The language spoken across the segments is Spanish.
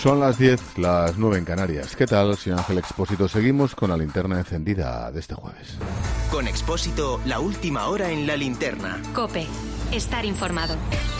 Son las 10, las 9 en Canarias. ¿Qué tal, señor Ángel Expósito? Seguimos con la linterna encendida de este jueves. Con Expósito, la última hora en la linterna. COPE. Estar informado.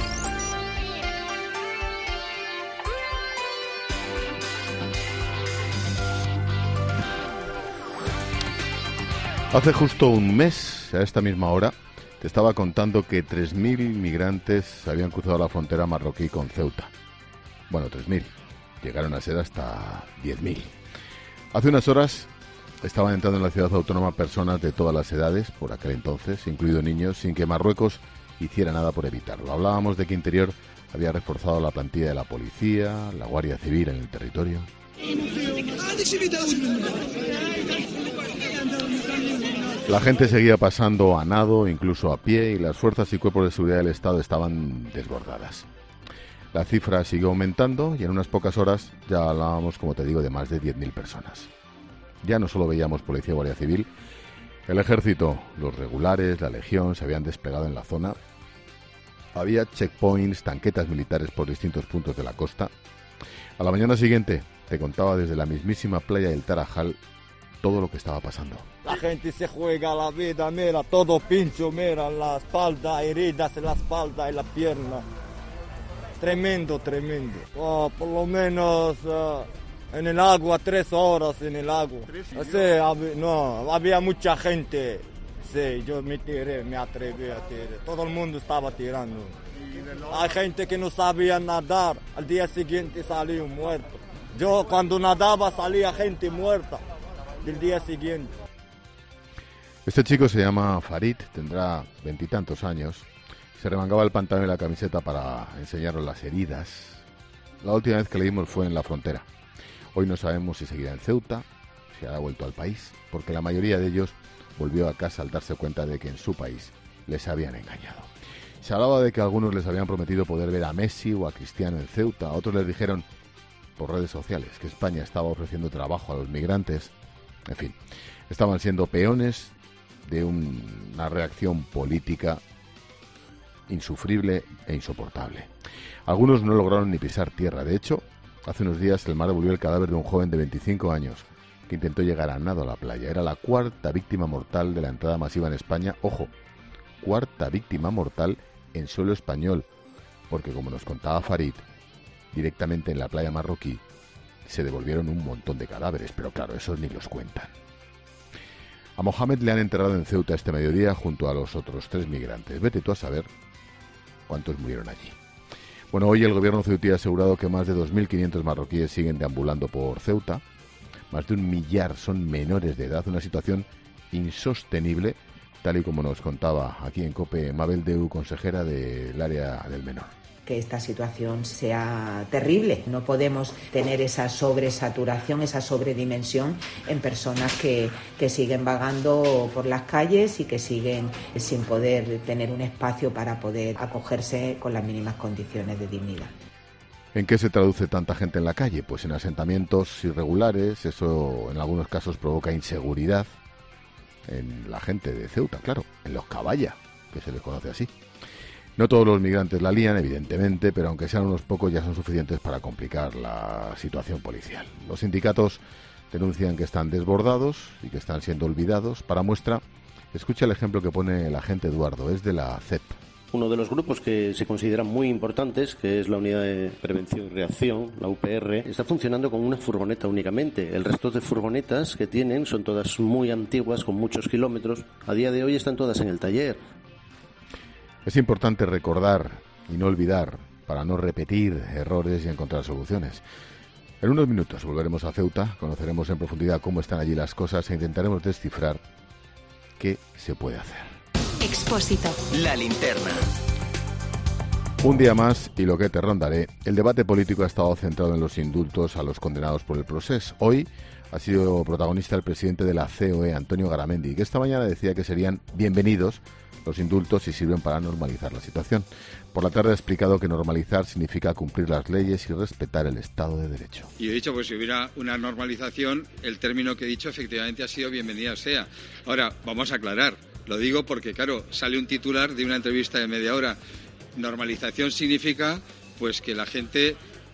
Hace justo un mes, a esta misma hora, te estaba contando que 3.000 migrantes habían cruzado la frontera marroquí con Ceuta. Bueno, 3.000. Llegaron a ser hasta 10.000. Hace unas horas estaban entrando en la ciudad autónoma personas de todas las edades, por aquel entonces, incluidos niños, sin que Marruecos hiciera nada por evitarlo. Hablábamos de que Interior había reforzado la plantilla de la policía, la Guardia Civil en el territorio. La gente seguía pasando a nado, incluso a pie, y las fuerzas y cuerpos de seguridad del Estado estaban desbordadas. La cifra siguió aumentando y en unas pocas horas ya hablábamos, como te digo, de más de 10.000 personas. Ya no solo veíamos policía y Guardia Civil, el ejército, los regulares, la legión se habían desplegado en la zona. Había checkpoints, tanquetas militares por distintos puntos de la costa. A la mañana siguiente te contaba desde la mismísima playa del Tarajal todo lo que estaba pasando. La gente se juega la vida, mira, todo pincho, mira, la espalda, heridas en la espalda y la pierna. Tremendo, tremendo. Oh, por lo menos en el agua, 3 horas en el agua. Sí, había mucha gente. Sí, yo me atreví a tirar. Todo el mundo estaba tirando. Hay gente que no sabía nadar. Al día siguiente salió muerto. Yo cuando nadaba salía gente muerta del día siguiente. Este chico se llama Farid, tendrá 20 y tantos años. Se remangaba el pantalón y la camiseta para enseñarnos las heridas. La última vez que le vimos fue en la frontera. Hoy no sabemos si seguirá en Ceuta, si habrá vuelto al país, porque la mayoría de ellos volvió a casa al darse cuenta de que en su país les habían engañado. Se hablaba de que algunos les habían prometido poder ver a Messi o a Cristiano en Ceuta. A otros les dijeron por redes sociales que España estaba ofreciendo trabajo a los migrantes. En fin, estaban siendo peones de una reacción política insufrible e insoportable. Algunos no lograron ni pisar tierra. De hecho, hace unos días el mar devolvió el cadáver de un joven de 25 años que intentó llegar a nado a la playa. Era la 4ª víctima mortal de la entrada masiva en España. Ojo, 4ª víctima mortal en suelo español, porque como nos contaba Farid, directamente en la playa marroquí se devolvieron un montón de cadáveres, pero claro, esos ni los cuentan. A Mohamed le han enterrado en Ceuta este mediodía junto a los otros 3 migrantes. Vete tú a saber cuántos murieron allí. Bueno, hoy el gobierno ceutí ha asegurado que más de 2.500 marroquíes siguen deambulando por Ceuta. Más de 1 millar son menores de edad, una situación insostenible, tal y como nos contaba aquí en COPE Mabel Deu, consejera del área del menor. Que esta situación sea terrible. No podemos tener esa sobresaturación, esa sobredimensión en personas que siguen vagando por las calles y que siguen sin poder tener un espacio para poder acogerse con las mínimas condiciones de dignidad. ¿En qué se traduce tanta gente en la calle? Pues en asentamientos irregulares. Eso en algunos casos provoca inseguridad en la gente de Ceuta, claro, en los caballa, que se les conoce así. No todos los migrantes la lían, evidentemente, pero aunque sean unos pocos ya son suficientes para complicar la situación policial. Los sindicatos denuncian que están desbordados y que están siendo olvidados. Para muestra, escucha el ejemplo que pone el agente Eduardo, es de la CEP. Uno de los grupos que se consideran muy importantes, que es la Unidad de Prevención y Reacción, la UPR, está funcionando con una furgoneta únicamente. El resto de furgonetas que tienen son todas muy antiguas, con muchos kilómetros. A día de hoy están todas en el taller. Es importante recordar y no olvidar para no repetir errores y encontrar soluciones. En unos minutos volveremos a Ceuta, conoceremos en profundidad cómo están allí las cosas e intentaremos descifrar qué se puede hacer. Expósito. La linterna. Un día más, y lo que te rondaré, el debate político ha estado centrado en los indultos a los condenados por el Procés. Hoy ha sido protagonista el presidente de la COE, Antonio Garamendi, que esta mañana decía que serían bienvenidos los indultos y sirven para normalizar la situación. Por la tarde ha explicado que normalizar significa cumplir las leyes y respetar el Estado de Derecho. Y he dicho, pues si hubiera una normalización, el término que he dicho efectivamente ha sido bienvenida sea. Ahora, vamos a aclarar. Lo digo porque, claro, sale un titular de una entrevista de media hora. Normalización significa, pues, que la gente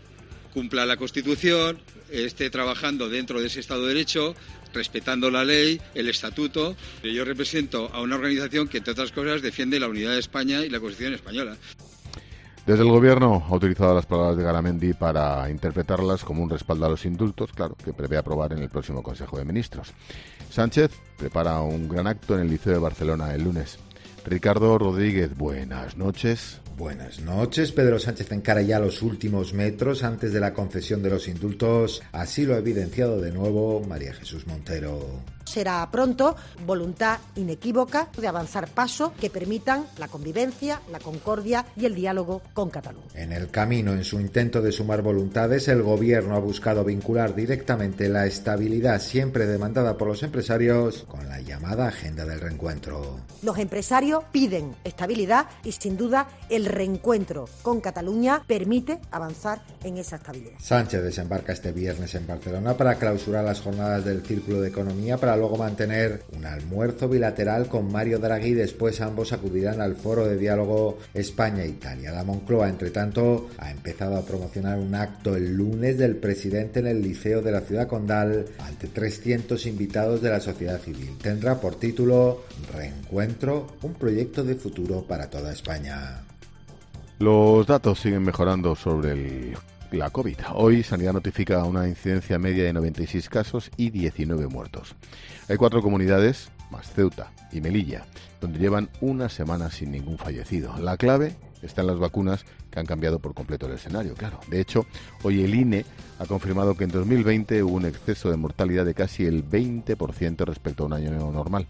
cumpla la Constitución, esté trabajando dentro de ese Estado de Derecho, respetando la ley, el estatuto. Yo represento a una organización que, entre otras cosas, defiende la unidad de España y la Constitución española. Desde el Gobierno ha utilizado las palabras de Garamendi para interpretarlas como un respaldo a los indultos, claro, que prevé aprobar en el próximo Consejo de Ministros. Sánchez prepara un gran acto en el Liceo de Barcelona el lunes. Ricardo Rodríguez, buenas noches. Buenas noches. Pedro Sánchez encara ya los últimos metros antes de la concesión de los indultos. Así lo ha evidenciado de nuevo María Jesús Montero. Será pronto voluntad inequívoca de avanzar pasos que permitan la convivencia, la concordia y el diálogo con Cataluña. En el camino, en su intento de sumar voluntades, el Gobierno ha buscado vincular directamente la estabilidad siempre demandada por los empresarios con la llamada agenda del reencuentro. Los empresarios piden estabilidad y, sin duda, el reencuentro con Cataluña permite avanzar en esa estabilidad. Sánchez desembarca este viernes en Barcelona para clausurar las jornadas del Círculo de Economía para luego mantener un almuerzo bilateral con Mario Draghi. Después ambos acudirán al Foro de Diálogo España-Italia. La Moncloa, entre tanto, ha empezado a promocionar un acto el lunes del presidente en el Liceo de la Ciudad Condal ante 300 invitados de la sociedad civil. Tendrá por título Reencuentro, un proyecto de futuro para toda España. Los datos siguen mejorando sobre la COVID. Hoy Sanidad notifica una incidencia media de 96 casos y 19 muertos. Hay 4 comunidades, más Ceuta y Melilla, donde llevan una semana sin ningún fallecido. La clave está en las vacunas, que han cambiado por completo el escenario, claro. De hecho, hoy el INE ha confirmado que en 2020 hubo un exceso de mortalidad de casi el 20% respecto a un año normal.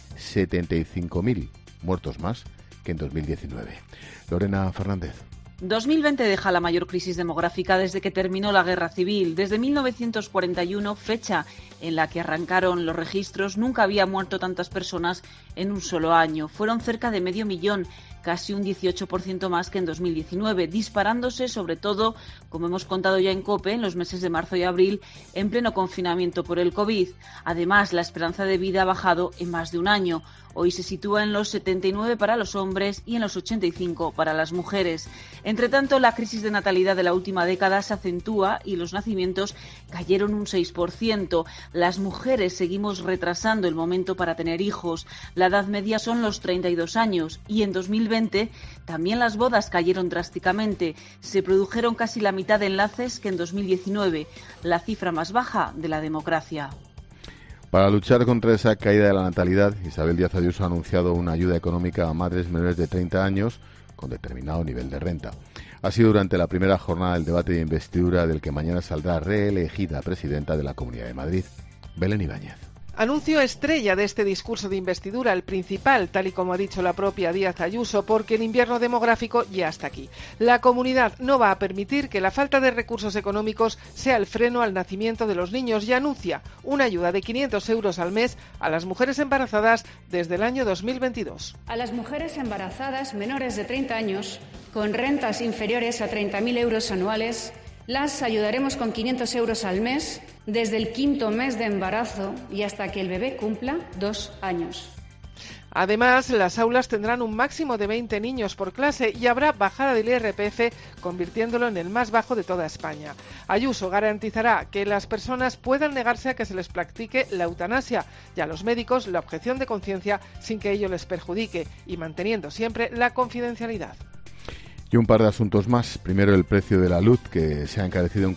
75.000 muertos más que en 2019. Lorena Fernández. 2020 deja la mayor crisis demográfica desde que terminó la Guerra Civil. Desde 1941, fecha en la que arrancaron los registros, nunca había muerto tantas personas en un solo año. Fueron cerca de 500.000, casi un 18% más que en 2019, disparándose sobre todo, como hemos contado ya en COPE, en los meses de marzo y abril, en pleno confinamiento por el COVID. Además, la esperanza de vida ha bajado en más de un año. Hoy se sitúa en los 79 para los hombres y en los 85 para las mujeres. Entre tanto, la crisis de natalidad de la última década se acentúa y los nacimientos cayeron un 6%. Las mujeres seguimos retrasando el momento para tener hijos. La edad media son los 32 años y en 2020 también las bodas cayeron drásticamente. Se produjeron casi la mitad de enlaces que en 2019, la cifra más baja de la democracia. Para luchar contra esa caída de la natalidad, Isabel Díaz Ayuso ha anunciado una ayuda económica a madres menores de 30 años con determinado nivel de renta. Ha sido durante la primera jornada del debate de investidura del que mañana saldrá reelegida presidenta de la Comunidad de Madrid, Belén Ibáñez. Anuncio estrella de este discurso de investidura, el principal, tal y como ha dicho la propia Díaz Ayuso, porque el invierno demográfico ya está aquí. La comunidad no va a permitir que la falta de recursos económicos sea el freno al nacimiento de los niños y anuncia una ayuda de 500 euros al mes a las mujeres embarazadas desde el año 2022. A las mujeres embarazadas menores de 30 años con rentas inferiores a 30.000 euros anuales las ayudaremos con 500 euros al mes desde el 5º mes de embarazo y hasta que el bebé cumpla 2 años. Además, las aulas tendrán un máximo de 20 niños por clase y habrá bajada del IRPF, convirtiéndolo en el más bajo de toda España. Ayuso garantizará que las personas puedan negarse a que se les practique la eutanasia y a los médicos la objeción de conciencia sin que ello les perjudique y manteniendo siempre la confidencialidad. Y un par de asuntos más. Primero, el precio de la luz, que se ha encarecido un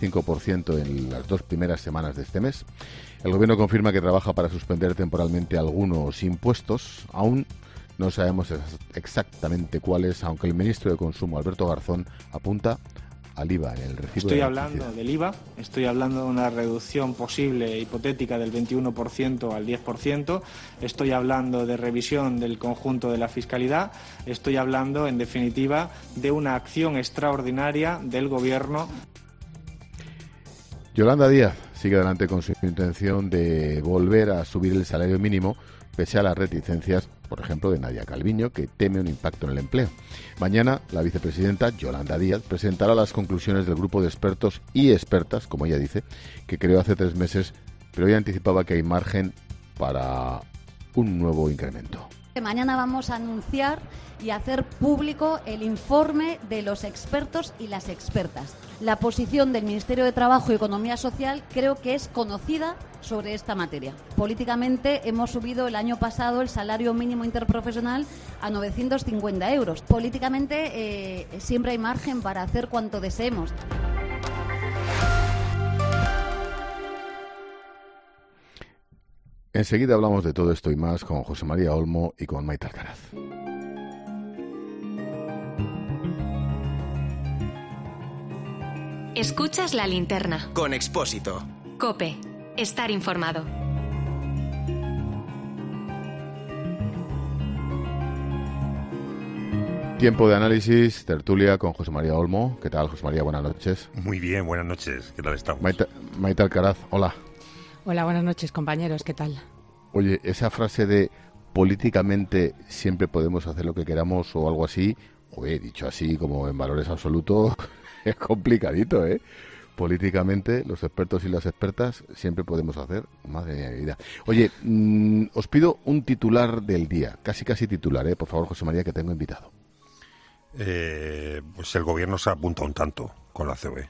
45% en las 2 primeras semanas de este mes. El Gobierno confirma que trabaja para suspender temporalmente algunos impuestos. Aún no sabemos exactamente cuáles, aunque el ministro de Consumo, Alberto Garzón, apunta al IVA en el recibo. Estoy hablando del IVA, estoy hablando de una reducción posible hipotética del 21% al 10%, estoy hablando de revisión del conjunto de la fiscalidad, estoy hablando, en definitiva, de una acción extraordinaria del Gobierno. Yolanda Díaz sigue adelante con su intención de volver a subir el salario mínimo, pese a las reticencias, por ejemplo, de Nadia Calviño, que teme un impacto en el empleo. Mañana, la vicepresidenta Yolanda Díaz presentará las conclusiones del grupo de expertos y expertas, como ella dice, que creó hace 3 meses, pero ella anticipaba que hay margen para un nuevo incremento. Mañana vamos a anunciar y hacer público el informe de los expertos y las expertas. La posición del Ministerio de Trabajo y Economía Social creo que es conocida sobre esta materia. Políticamente hemos subido el año pasado el salario mínimo interprofesional a 950 euros. Políticamente siempre hay margen para hacer cuanto deseemos. Enseguida hablamos de todo esto y más con José María Olmo y con Maite Alcaraz. Escuchas La Linterna. Con Expósito. COPE. Estar informado. Tiempo de análisis, tertulia con José María Olmo. ¿Qué tal, José María? Buenas noches. Muy bien, buenas noches. ¿Qué tal estamos? Maite Alcaraz, hola. Hola, buenas noches, compañeros. ¿Qué tal? Oye, esa frase de políticamente siempre podemos hacer lo que queramos o algo así, dicho así como en valores absolutos, es complicadito, ¿eh? Políticamente, los expertos y las expertas siempre podemos hacer. Madre mía de vida. Oye, os pido un titular del día, casi titular, por favor, José María, que tengo invitado. Pues el gobierno se apunta un tanto con la COE.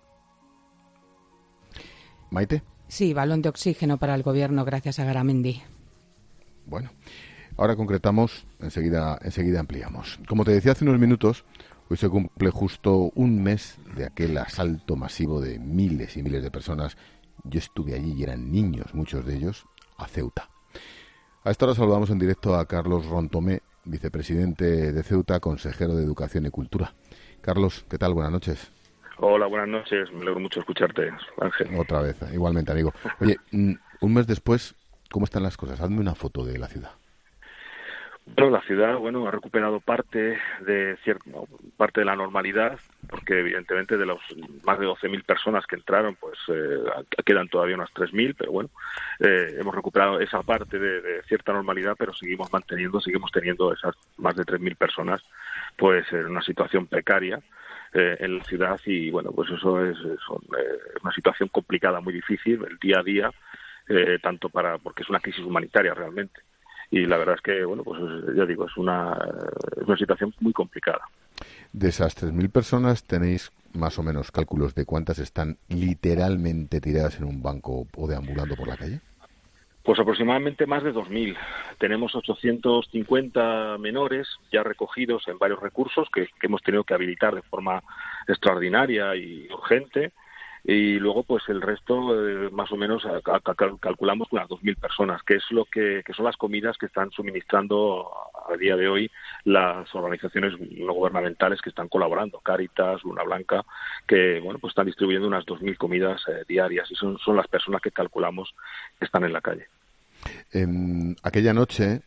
¿Maite? Sí, balón de oxígeno para el gobierno gracias a Garamendi. Bueno, ahora concretamos, enseguida ampliamos. Como te decía hace unos minutos, hoy se cumple justo un mes de aquel asalto masivo de miles y miles de personas. Yo estuve allí y eran niños, muchos de ellos, a Ceuta. A esta hora saludamos en directo a Carlos Rontomé, vicepresidente de Ceuta, consejero de Educación y Cultura. Carlos, ¿qué tal? Buenas noches. Hola, buenas noches. Me alegro mucho escucharte, Ángel. Otra vez, igualmente, amigo. Oye, un mes después, ¿cómo están las cosas? Hazme una foto de la ciudad. Bueno, la ciudad, ha recuperado parte de la normalidad, porque evidentemente de los más de 12.000 personas que entraron, pues quedan todavía unas 3.000, pero bueno, hemos recuperado esa parte de cierta normalidad, pero seguimos teniendo esas más de 3.000 personas, pues en una situación precaria en la ciudad, y bueno, pues eso es una situación complicada, muy difícil, el día a día, porque es una crisis humanitaria realmente. Y la verdad es que, pues ya digo, es una situación muy complicada. De esas 3.000 personas, ¿tenéis más o menos cálculos de cuántas están literalmente tiradas en un banco o deambulando por la calle? Pues aproximadamente más de 2.000. Tenemos 850 menores ya recogidos en varios recursos que hemos tenido que habilitar de forma extraordinaria y urgente. Y luego, pues el resto, más o menos, calculamos unas 2.000 personas, que es que son las comidas que están suministrando a día de hoy las organizaciones no gubernamentales que están colaborando, Cáritas, Luna Blanca, que pues están distribuyendo unas 2.000 comidas diarias, y son las personas que calculamos que están en la calle. Aquella noche,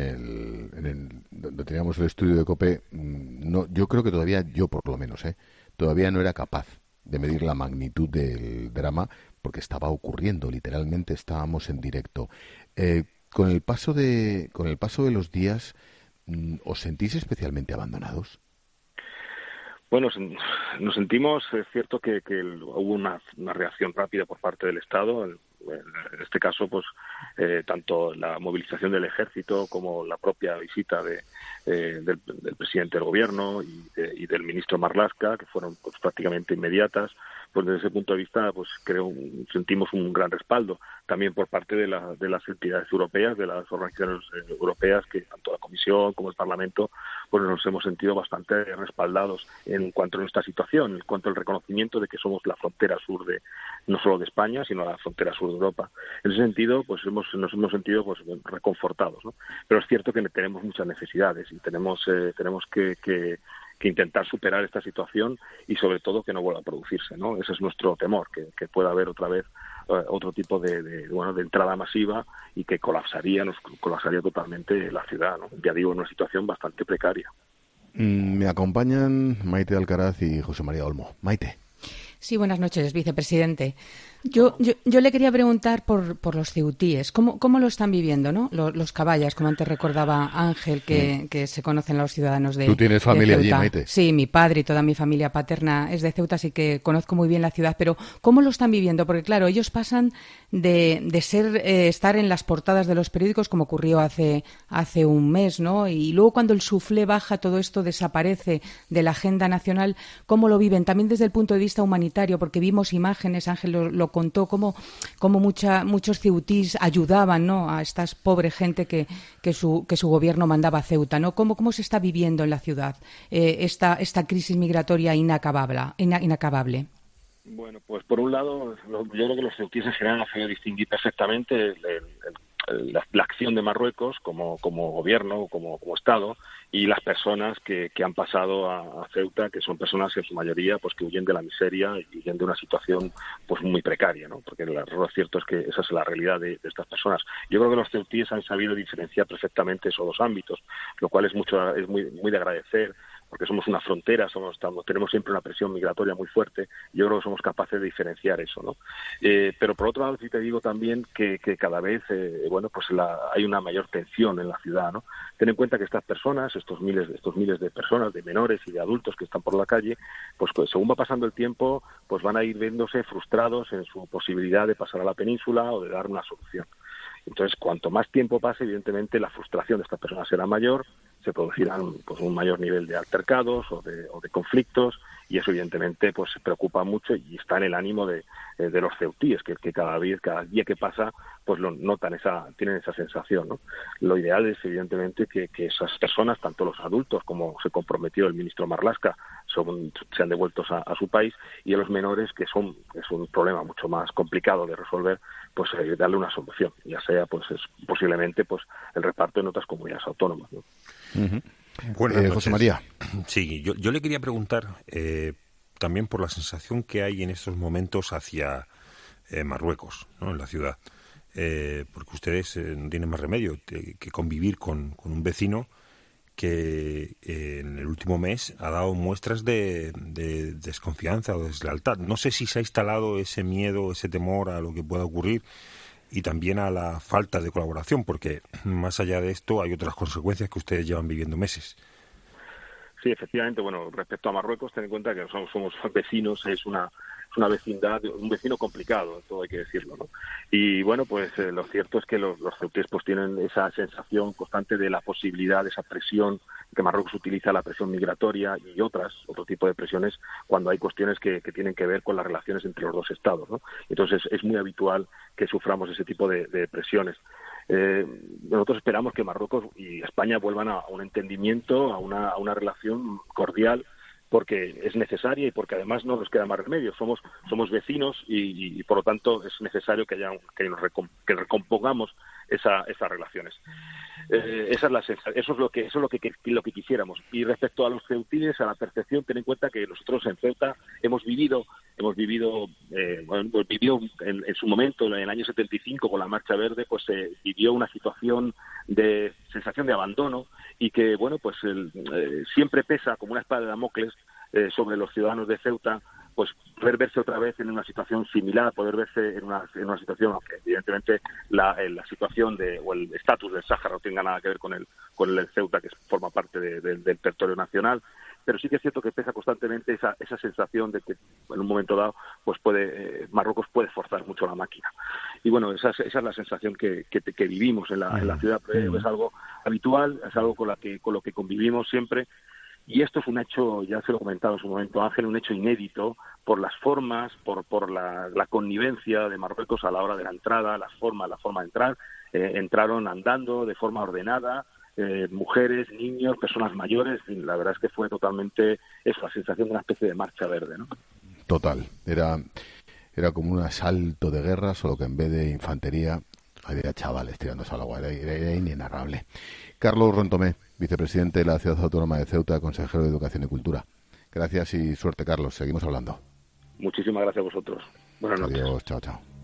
donde teníamos el estudio de COPE, yo creo que todavía, yo por lo menos, todavía no era capaz de medir la magnitud del drama, porque estaba ocurriendo, literalmente estábamos en directo. Con el paso de los días, ¿os sentís especialmente abandonados? Bueno, nos sentimos, es cierto que hubo una reacción rápida por parte del Estado. En este caso, pues tanto la movilización del ejército como la propia visita del presidente del gobierno y del ministro Marlaska, que fueron pues prácticamente inmediatas. Pues desde ese punto de vista, pues sentimos un gran respaldo también por parte de las entidades europeas, de las organizaciones europeas, que tanto la Comisión como el Parlamento, pues nos hemos sentido bastante respaldados en cuanto a nuestra situación, en cuanto al reconocimiento de que somos la frontera sur no solo de España, sino la frontera sur de Europa. En ese sentido, pues nos hemos sentido pues reconfortados, ¿no? Pero es cierto que tenemos muchas necesidades y tenemos que intentar superar esta situación y sobre todo que no vuelva a producirse, ¿no? Ese es nuestro temor, que pueda haber otra vez otro tipo de entrada masiva y que colapsaría totalmente la ciudad, ¿no? Ya digo, en una situación bastante precaria. Me acompañan Maite Alcaraz y José María Olmo. Maite. Sí, buenas noches, vicepresidente. Yo le quería preguntar por los ceutíes. ¿Cómo lo están viviendo, no? Los caballas, como antes recordaba Ángel, que se conocen los ciudadanos de Ceuta. ¿Tú tienes familia allí, Maite? Sí, mi padre y toda mi familia paterna es de Ceuta, así que conozco muy bien la ciudad. Pero ¿cómo lo están viviendo? Porque, claro, ellos pasan de estar en las portadas de los periódicos, como ocurrió hace un mes, ¿no? Y luego cuando el suflé baja, todo esto desaparece de la agenda nacional. ¿Cómo lo viven? También desde el punto de vista humanitario, porque vimos imágenes, Ángel lo contó, cómo muchos ceutís ayudaban, ¿no?, a esta pobre gente que su gobierno mandaba a Ceuta, ¿no? ¿Cómo se está viviendo en la ciudad esta crisis migratoria inacabable? Bueno, pues por un lado, yo creo que los ceutíes en general han sabido distinguir perfectamente la acción de Marruecos como gobierno, como Estado, y las personas que han pasado a Ceuta, que son personas en su mayoría pues que huyen de la miseria y huyen de una situación pues muy precaria, ¿no? Porque lo cierto es que esa es la realidad de estas personas. Yo creo que los ceutíes han sabido diferenciar perfectamente esos dos ámbitos, lo cual es muy de agradecer, porque somos una frontera, tenemos siempre una presión migratoria muy fuerte, y yo creo que somos capaces de diferenciar eso, ¿no? Pero por otro lado sí te digo también que cada vez hay una mayor tensión en la ciudad, ¿no? Ten en cuenta que estas personas, estos miles de personas, de menores y de adultos que están por la calle, pues según va pasando el tiempo, pues van a ir viéndose frustrados en su posibilidad de pasar a la península o de dar una solución. Entonces, cuanto más tiempo pase, evidentemente la frustración de estas personas será mayor, se producirán pues un mayor nivel de altercados o de conflictos, y eso evidentemente pues preocupa mucho y está en el ánimo de los ceutíes, que cada día que pasa pues lo notan, tienen esa sensación, ¿no? Lo ideal es evidentemente que esas personas, tanto los adultos como se comprometió el ministro Marlaska, sean devueltos a su país, y a los menores, que es un problema mucho más complicado de resolver, pues darle una solución, ya sea pues posiblemente pues el reparto en otras comunidades autónomas, ¿no? Buenas José María. Sí, yo le quería preguntar también por la sensación que hay en estos momentos hacia Marruecos, ¿no?, en la ciudad, porque ustedes no tienen más remedio que convivir con un vecino que en el último mes ha dado muestras de desconfianza o deslealtad. No sé si se ha instalado ese miedo, ese temor a lo que pueda ocurrir, y también a la falta de colaboración, porque más allá de esto hay otras consecuencias que ustedes llevan viviendo meses. Sí, efectivamente. Bueno, respecto a Marruecos, ten en cuenta que somos vecinos, es una vecindad, un vecino complicado, todo hay que decirlo, ¿no? Y bueno, pues lo cierto es que los ceutíes pues tienen esa sensación constante de la posibilidad de esa presión, que Marruecos utiliza la presión migratoria y otro tipo de presiones cuando hay cuestiones que tienen que ver con las relaciones entre los dos estados, ¿no? Entonces es muy habitual que suframos ese tipo de presiones. Nosotros esperamos que Marruecos y España vuelvan a un entendimiento, a una relación cordial, porque es necesaria y porque además no nos queda más remedio. Somos vecinos y por lo tanto es necesario que recompongamos esas relaciones. Eso es lo que quisiéramos. Y respecto a los ceutíes, a la percepción, ten en cuenta que nosotros en Ceuta hemos vivido en su momento, en el año 75, con la Marcha Verde, pues se vivió una situación de sensación de abandono, y que bueno, pues siempre pesa como una espada de Damocles sobre los ciudadanos de Ceuta, pues poder verse otra vez en una situación similar, poder verse en una situación, aunque evidentemente la situación o el estatus del Sáhara no tenga nada que ver con el Ceuta, que forma parte del territorio nacional, pero sí que es cierto que pesa constantemente esa sensación de que en un momento dado pues Marruecos puede forzar mucho la máquina. Y bueno, esa es la sensación que vivimos en la ciudad. Es algo habitual, es algo con lo que convivimos siempre. Y esto es un hecho, ya se lo he comentado en su momento Ángel, un hecho inédito por las formas, por la connivencia de Marruecos a la hora de la entrada, la forma de entrar. Entraron andando de forma ordenada, mujeres, niños, personas mayores, y la verdad es que fue totalmente eso, la sensación de una especie de marcha verde, ¿no? Total, era como un asalto de guerra, solo que en vez de infantería había chavales tirándose al agua, era inenarrable. Carlos Rontomé, vicepresidente de la Ciudad Autónoma de Ceuta, consejero de Educación y Cultura. Gracias y suerte, Carlos. Seguimos hablando. Muchísimas gracias a vosotros. Buenas noches. Adiós, chao.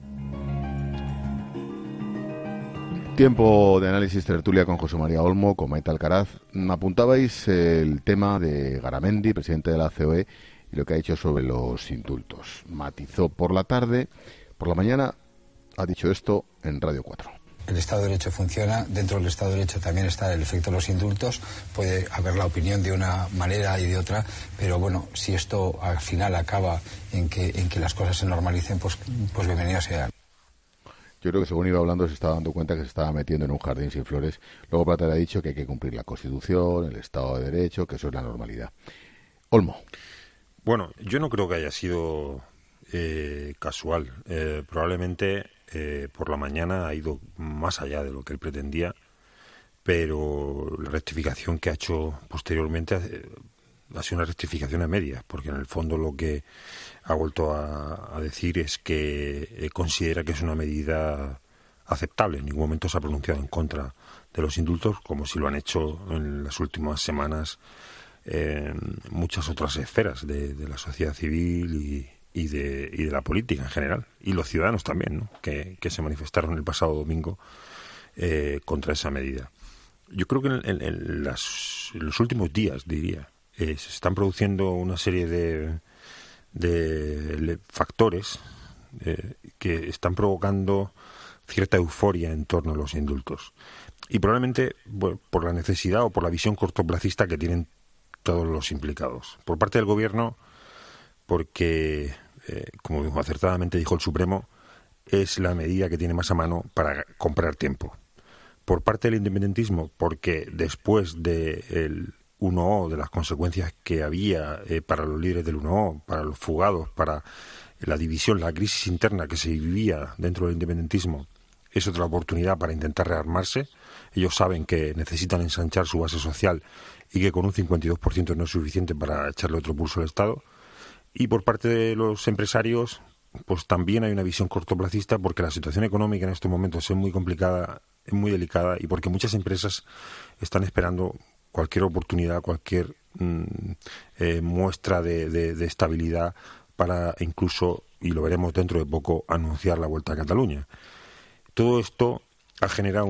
Tiempo de análisis tertulia con José María Olmo, con Maite Alcaraz. Apuntabais el tema de Garamendi, presidente de la COE, y lo que ha dicho sobre los indultos. Matizó por la tarde, por la mañana ha dicho esto en Radio 4. El Estado de Derecho funciona, dentro del Estado de Derecho también está el efecto de los indultos, puede haber la opinión de una manera y de otra, pero bueno, si esto al final acaba en que las cosas se normalicen, pues bienvenido sea. Yo creo que según iba hablando se estaba dando cuenta que se estaba metiendo en un jardín sin flores. Luego Plata le ha dicho que hay que cumplir la Constitución, el Estado de Derecho, que eso es la normalidad. Olmo. Bueno, yo no creo que haya sido casual. Probablemente por la mañana ha ido más allá de lo que él pretendía, pero la rectificación que ha hecho posteriormente ha sido una rectificación a medias, porque en el fondo lo que ha vuelto a decir es que considera que es una medida aceptable. En ningún momento se ha pronunciado en contra de los indultos, como si lo han hecho en las últimas semanas muchas otras esferas de la sociedad civil y de la política en general, y los ciudadanos también, ¿no? que se manifestaron el pasado domingo contra esa medida. Yo creo que en los últimos días, diría, se están produciendo una serie de factores que están provocando cierta euforia en torno a los indultos. Y probablemente por la necesidad o por la visión cortoplacista que tienen todos los implicados. Por parte del Gobierno, porque, como acertadamente dijo el Supremo, es la medida que tiene más a mano para comprar tiempo. Por parte del independentismo, porque después del 1O, de las consecuencias que había para los líderes del 1O, para los fugados, para la división, la crisis interna que se vivía dentro del independentismo, es otra oportunidad para intentar rearmarse. Ellos saben que necesitan ensanchar su base social y que con un 52% no es suficiente para echarle otro pulso al Estado. Y por parte de los empresarios, pues también hay una visión cortoplacista, porque la situación económica en estos momentos es muy complicada, es muy delicada, y porque muchas empresas están esperando cualquier oportunidad, cualquier muestra de estabilidad para incluso, y lo veremos dentro de poco, anunciar la vuelta a Cataluña. Todo esto ha generado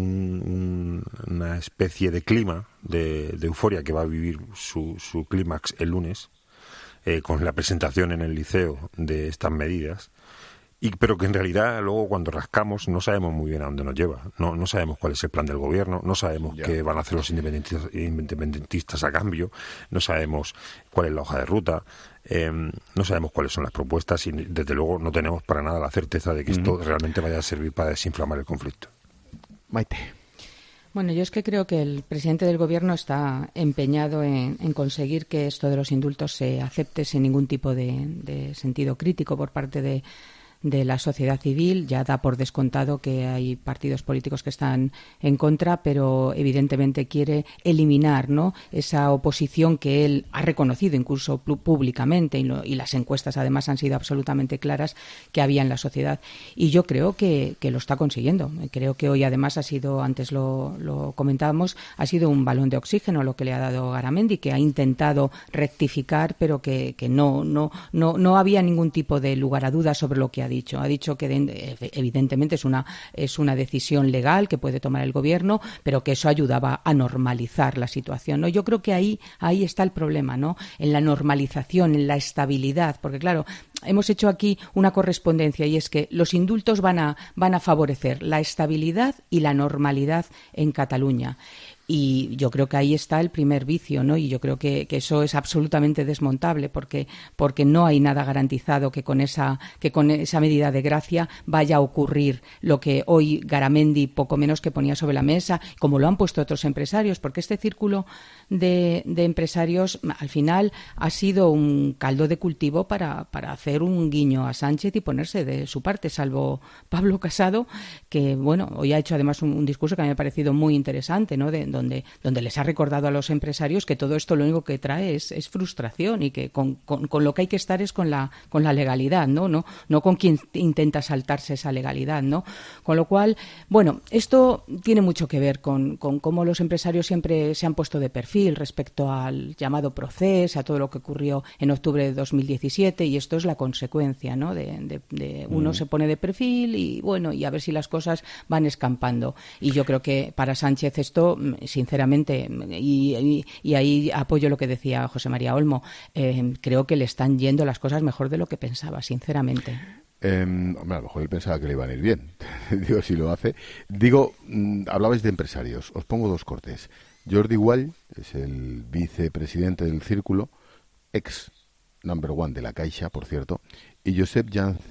una especie de clima de euforia que va a vivir su clímax el lunes, con la presentación en el Liceo de estas medidas, pero que en realidad luego cuando rascamos no sabemos muy bien a dónde nos lleva. No sabemos cuál es el plan del Gobierno, no sabemos qué van a hacer los independentistas a cambio, no sabemos cuál es la hoja de ruta, no sabemos cuáles son las propuestas, y desde luego no tenemos para nada la certeza de que esto realmente vaya a servir para desinflamar el conflicto. Maite. Bueno, yo es que creo que el presidente del Gobierno está empeñado en conseguir que esto de los indultos se acepte sin ningún tipo de sentido crítico por parte de la sociedad civil. Ya da por descontado que hay partidos políticos que están en contra, pero evidentemente quiere eliminar, ¿no?, esa oposición que él ha reconocido incluso públicamente, y las encuestas además han sido absolutamente claras, que había en la sociedad. Y yo creo que lo está consiguiendo. Creo que hoy además ha sido, antes lo comentábamos, ha sido un balón de oxígeno lo que le ha dado Garamendi, que ha intentado rectificar, pero que no había ningún tipo de lugar a dudas sobre lo que ha dicho. Ha dicho que evidentemente es una decisión legal que puede tomar el Gobierno, pero que eso ayudaba a normalizar la situación, ¿no? Yo creo que ahí está el problema, ¿no?, en la normalización, en la estabilidad, porque claro, hemos hecho aquí una correspondencia, y es que los indultos van a favorecer la estabilidad y la normalidad en Cataluña. Y yo creo que ahí está el primer vicio, ¿no? Y yo creo que eso es absolutamente desmontable, porque no hay nada garantizado que con esa medida de gracia vaya a ocurrir lo que hoy Garamendi poco menos que ponía sobre la mesa, como lo han puesto otros empresarios, porque este círculo de empresarios al final ha sido un caldo de cultivo para hacer un guiño a Sánchez y ponerse de su parte, salvo Pablo Casado, que bueno, hoy ha hecho además un discurso que a mí me ha parecido muy interesante, ¿no?, donde les ha recordado a los empresarios que todo esto lo único que trae es frustración, y que con lo que hay que estar es con la legalidad, no con quien intenta saltarse esa legalidad, ¿no? Con lo cual, bueno, esto tiene mucho que ver con cómo los empresarios siempre se han puesto de perfil respecto al llamado proceso, a todo lo que ocurrió en octubre de 2017, y esto es la consecuencia, ¿no?, de uno se pone de perfil y bueno, y a ver si las cosas van escampando. Y yo creo que para Sánchez esto sinceramente, y ahí apoyo lo que decía José María Olmo, creo que le están yendo las cosas mejor de lo que pensaba, sinceramente. Hombre, a lo mejor él pensaba que le iban a ir bien. Digo, si lo hace. Digo, hablabais de empresarios. Os pongo dos cortes. Jordi Gual es el vicepresidente del Círculo, ex number one de la Caixa, por cierto, y Josep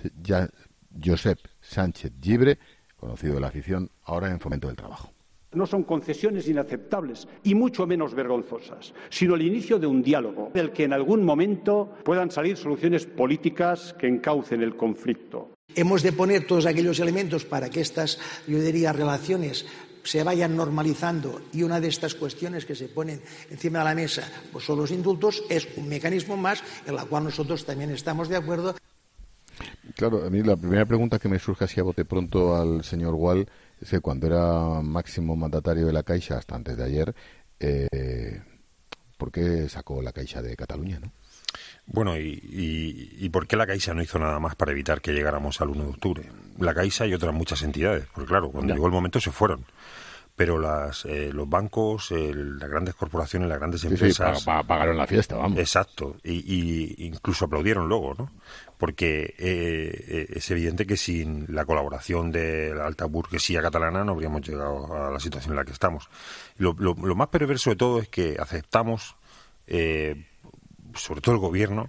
Sánchez Gibre, conocido de la afición, ahora en Fomento del Trabajo. No son concesiones inaceptables y mucho menos vergonzosas, sino el inicio de un diálogo del que en algún momento puedan salir soluciones políticas que encaucen el conflicto. Hemos de poner todos aquellos elementos para que estas, yo diría, relaciones se vayan normalizando, y una de estas cuestiones que se ponen encima de la mesa pues son los indultos, es un mecanismo más en la cual nosotros también estamos de acuerdo. Claro, a mí la primera pregunta que me surge así a bote pronto al señor Gual es que cuando era máximo mandatario de la Caixa hasta antes de ayer, ¿por qué sacó la Caixa de Cataluña, no? Bueno, ¿y por qué la Caixa no hizo nada más para evitar que llegáramos al 1 de octubre? La Caixa y otras muchas entidades, porque claro, cuando llegó el momento se fueron. Pero los bancos, las grandes corporaciones, las grandes empresas... Sí, pagaron la fiesta, vamos. Exacto, y incluso aplaudieron luego, ¿no? Porque es evidente que sin la colaboración de la alta burguesía catalana no habríamos llegado a la situación en la que estamos. Lo más perverso de todo es que aceptamos, sobre todo el gobierno,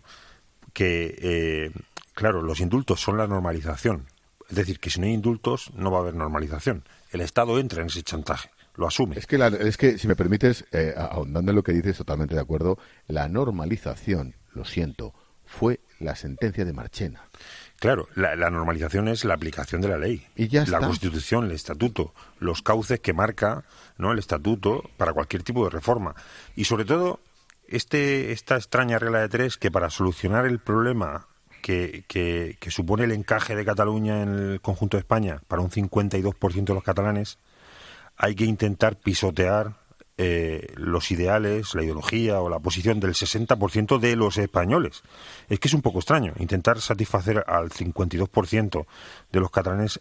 que, claro, los indultos son la normalización. Es decir, que si no hay indultos no va a haber normalización. El Estado entra en ese chantaje, lo asume. Es que si me permites, ahondando en lo que dices, totalmente de acuerdo, la normalización, lo siento, fue la sentencia de Marchena. Claro, la normalización es la aplicación de la ley. Y ya está. La Constitución, el Estatuto, los cauces que marca, ¿no?, el Estatuto para cualquier tipo de reforma. Y sobre todo, esta extraña regla de tres que para solucionar el problema que supone el encaje de Cataluña en el conjunto de España para un 52% de los catalanes, hay que intentar pisotear los ideales, la ideología o la posición del 60% de los españoles. Es que es un poco extraño intentar satisfacer al 52% de los catalanes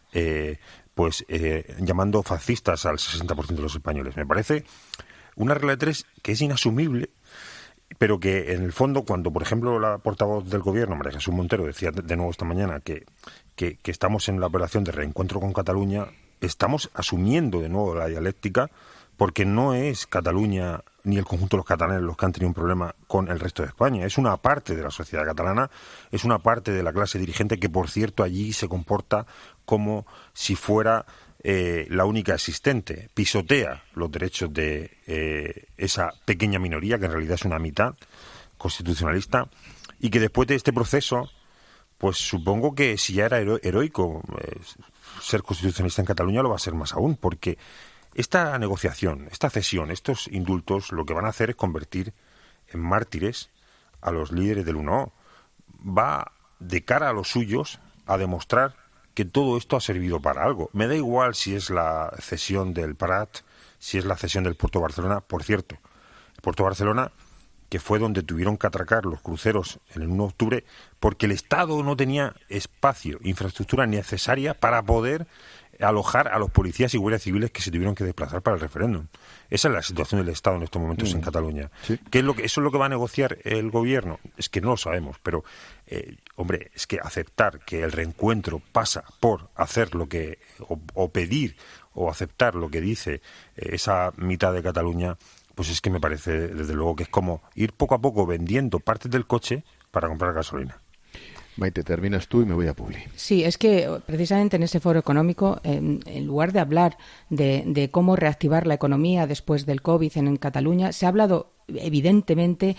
llamando fascistas al 60% de los españoles. Me parece una regla de tres que es inasumible, pero que en el fondo, cuando por ejemplo la portavoz del gobierno, María Jesús Montero, decía de nuevo esta mañana que estamos en la operación de reencuentro con Cataluña, estamos asumiendo de nuevo la dialéctica, porque no es Cataluña ni el conjunto de los catalanes los que han tenido un problema con el resto de España. Es una parte de la sociedad catalana, es una parte de la clase dirigente que, por cierto, allí se comporta como si fuera la única existente. Pisotea los derechos de esa pequeña minoría, que en realidad es una mitad constitucionalista, y que después de este proceso, pues supongo que si ya era heroico ser constitucionalista en Cataluña, lo va a ser más aún, porque esta negociación, esta cesión, estos indultos, lo que van a hacer es convertir en mártires a los líderes del 1O. Va de cara a los suyos a demostrar que todo esto ha servido para algo. Me da igual si es la cesión del Prat, si es la cesión del Puerto de Barcelona. Por cierto, el Puerto de Barcelona, que fue donde tuvieron que atracar los cruceros en el 1 de octubre, porque el Estado no tenía espacio, infraestructura necesaria para poder alojar a los policías y guardias civiles que se tuvieron que desplazar para el referéndum. Esa es la situación del Estado en estos momentos en Cataluña. ¿Sí? ¿Eso es lo que va a negociar el gobierno? Es que no lo sabemos, pero, hombre, es que aceptar que el reencuentro pasa por hacer lo que, o pedir o aceptar lo que dice esa mitad de Cataluña, pues es que me parece, desde luego, que es como ir poco a poco vendiendo partes del coche para comprar gasolina. Maite, terminas tú y me voy a Publi. Sí, es que precisamente en ese foro económico, en lugar de hablar de cómo reactivar la economía después del COVID en Cataluña, se ha hablado evidentemente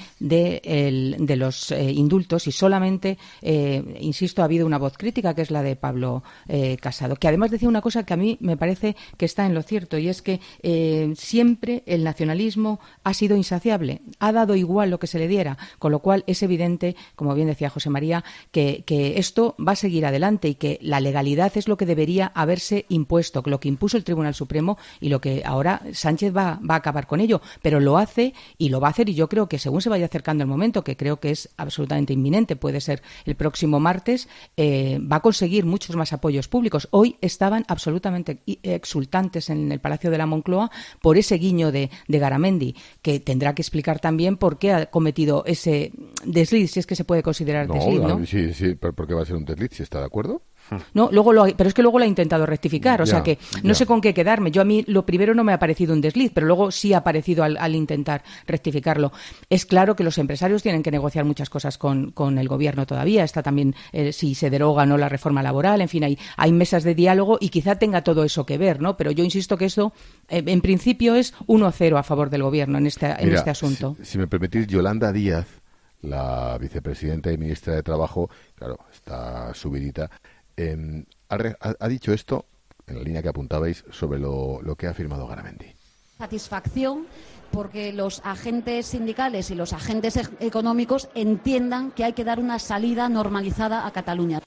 de los indultos y solamente, insisto, ha habido una voz crítica, que es la de Pablo Casado, que además decía una cosa que a mí me parece que está en lo cierto, y es que siempre el nacionalismo ha sido insaciable, ha dado igual lo que se le diera, con lo cual es evidente, como bien decía José María, que esto va a seguir adelante y que la legalidad es lo que debería haberse impuesto, lo que impuso el Tribunal Supremo y lo que ahora Sánchez va a acabar con ello, pero lo hace y lo lo va a hacer, y yo creo que según se vaya acercando el momento, que creo que es absolutamente inminente, puede ser el próximo martes, va a conseguir muchos más apoyos públicos. Hoy estaban absolutamente exultantes en el Palacio de la Moncloa por ese guiño de Garamendi, que tendrá que explicar también por qué ha cometido ese desliz, si es que se puede considerar desliz, ¿no? Sí, pero ¿por qué va a ser un desliz? ¿Si está de acuerdo? No, pero es que luego lo ha intentado rectificar, o sea que no sé con qué quedarme. A mí lo primero no me ha parecido un desliz, pero luego sí ha parecido al intentar rectificarlo. Es claro que los empresarios tienen que negociar muchas cosas con el gobierno todavía. Está también si se deroga o no la reforma laboral, en fin, hay mesas de diálogo y quizá tenga todo eso que ver, ¿no? Pero yo insisto que esto en principio es 1-0 a favor del gobierno en este asunto. Si me permitís, Yolanda Díaz, la vicepresidenta y ministra de Trabajo, claro, está subidita, ha dicho esto en la línea que apuntabais sobre lo que ha afirmado Garamendi. Satisfacción porque los agentes sindicales y los agentes económicos entiendan que hay que dar una salida normalizada a Cataluña.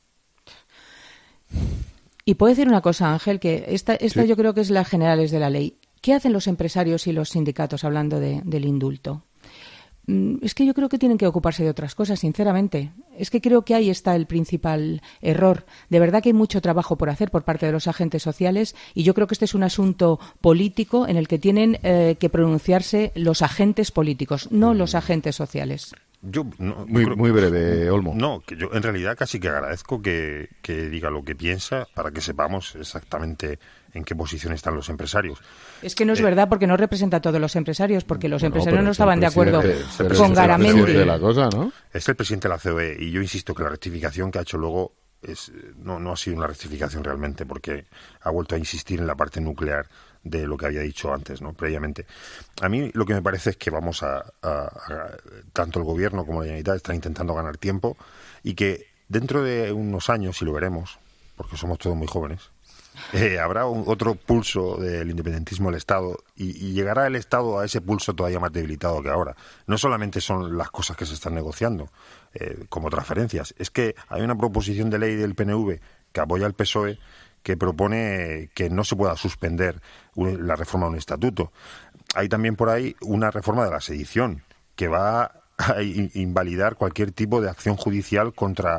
Y puedo decir una cosa, Ángel, que esta sí. Yo creo que es las generales de la ley. ¿Qué hacen los empresarios y los sindicatos hablando del indulto? Es que yo creo que tienen que ocuparse de otras cosas, sinceramente. Es que creo que ahí está el principal error. De verdad que hay mucho trabajo por hacer por parte de los agentes sociales y yo creo que este es un asunto político en el que tienen que pronunciarse los agentes políticos, no los agentes sociales. Muy breve, Olmo. No, que yo en realidad casi que agradezco que diga lo que piensa para que sepamos exactamente en qué posición están los empresarios. Es que no es verdad, porque no representa a todos los empresarios, porque los empresarios no estaban de acuerdo con Garamendi. Es el presidente de la COE y yo insisto que la rectificación que ha hecho luego no ha sido una rectificación realmente, porque ha vuelto a insistir en la parte nuclear de lo que había dicho antes, ¿no? Previamente. A mí lo que me parece es que vamos a tanto el gobierno como la Generalitat están intentando ganar tiempo y que dentro de unos años, si lo veremos, porque somos todos muy jóvenes, habrá otro pulso del independentismo del Estado y llegará el Estado a ese pulso todavía más debilitado que ahora. No solamente son las cosas que se están negociando como transferencias, es que hay una proposición de ley del PNV que apoya al PSOE que propone que no se pueda suspender la reforma de un estatuto. Hay también por ahí una reforma de la sedición que va a invalidar cualquier tipo de acción judicial contra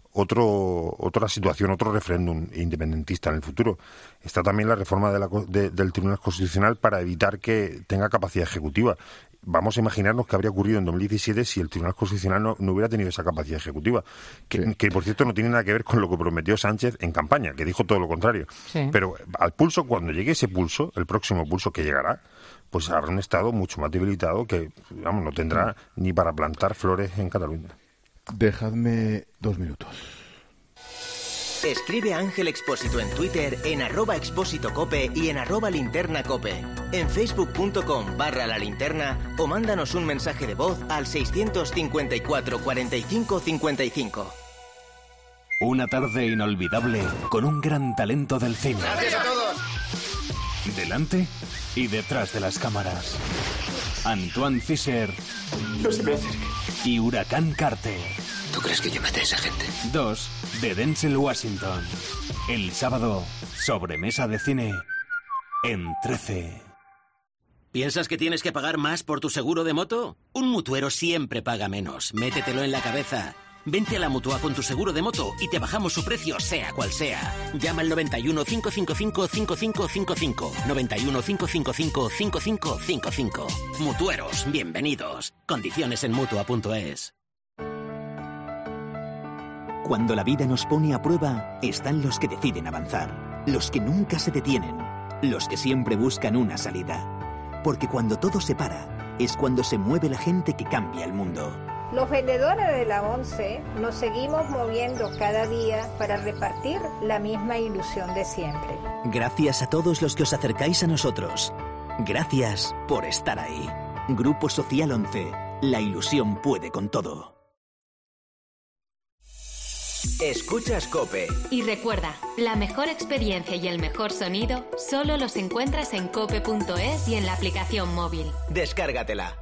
otra situación, otro referéndum independentista en el futuro. Está también la reforma del Tribunal Constitucional para evitar que tenga capacidad ejecutiva. Vamos a imaginarnos qué habría ocurrido en 2017 si el Tribunal Constitucional no hubiera tenido esa capacidad ejecutiva, que por cierto no tiene nada que ver con lo que prometió Sánchez en campaña, que dijo todo lo contrario. Sí. Pero al pulso, cuando llegue ese pulso, el próximo pulso que llegará, pues habrá un Estado mucho más debilitado que, no tendrá ni para plantar flores en Cataluña. Dejadme 2 minutos. Escribe a Ángel Expósito en Twitter en @expósitocope y en @linternacope, en facebook.com/lalinterna o mándanos un mensaje de voz al 654 45 55. Una tarde inolvidable con un gran talento del cine. ¡Gracias a todos! Delante y detrás de las cámaras. Antoine Fisher. No se me acerque. Y Huracán Carter. ¿Tú crees que yo maté a esa gente? 2 de Denzel Washington. El sábado, sobremesa de cine en 13. ¿Piensas que tienes que pagar más por tu seguro de moto? Un mutuero siempre paga menos. Métetelo en la cabeza. Vente a la Mutua con tu seguro de moto y te bajamos su precio, sea cual sea. Llama al 91 555 5555. 91 555 5555. Mutueros, bienvenidos. Condiciones en Mutua.es. Cuando la vida nos pone a prueba, están los que deciden avanzar, los que nunca se detienen, los que siempre buscan una salida. Porque cuando todo se para, es cuando se mueve la gente que cambia el mundo. Los vendedores de la ONCE nos seguimos moviendo cada día para repartir la misma ilusión de siempre. Gracias a todos los que os acercáis a nosotros. Gracias por estar ahí. Grupo Social ONCE. La ilusión puede con todo. Escuchas COPE. Y recuerda, la mejor experiencia y el mejor sonido solo los encuentras en cope.es y en la aplicación móvil. Descárgatela.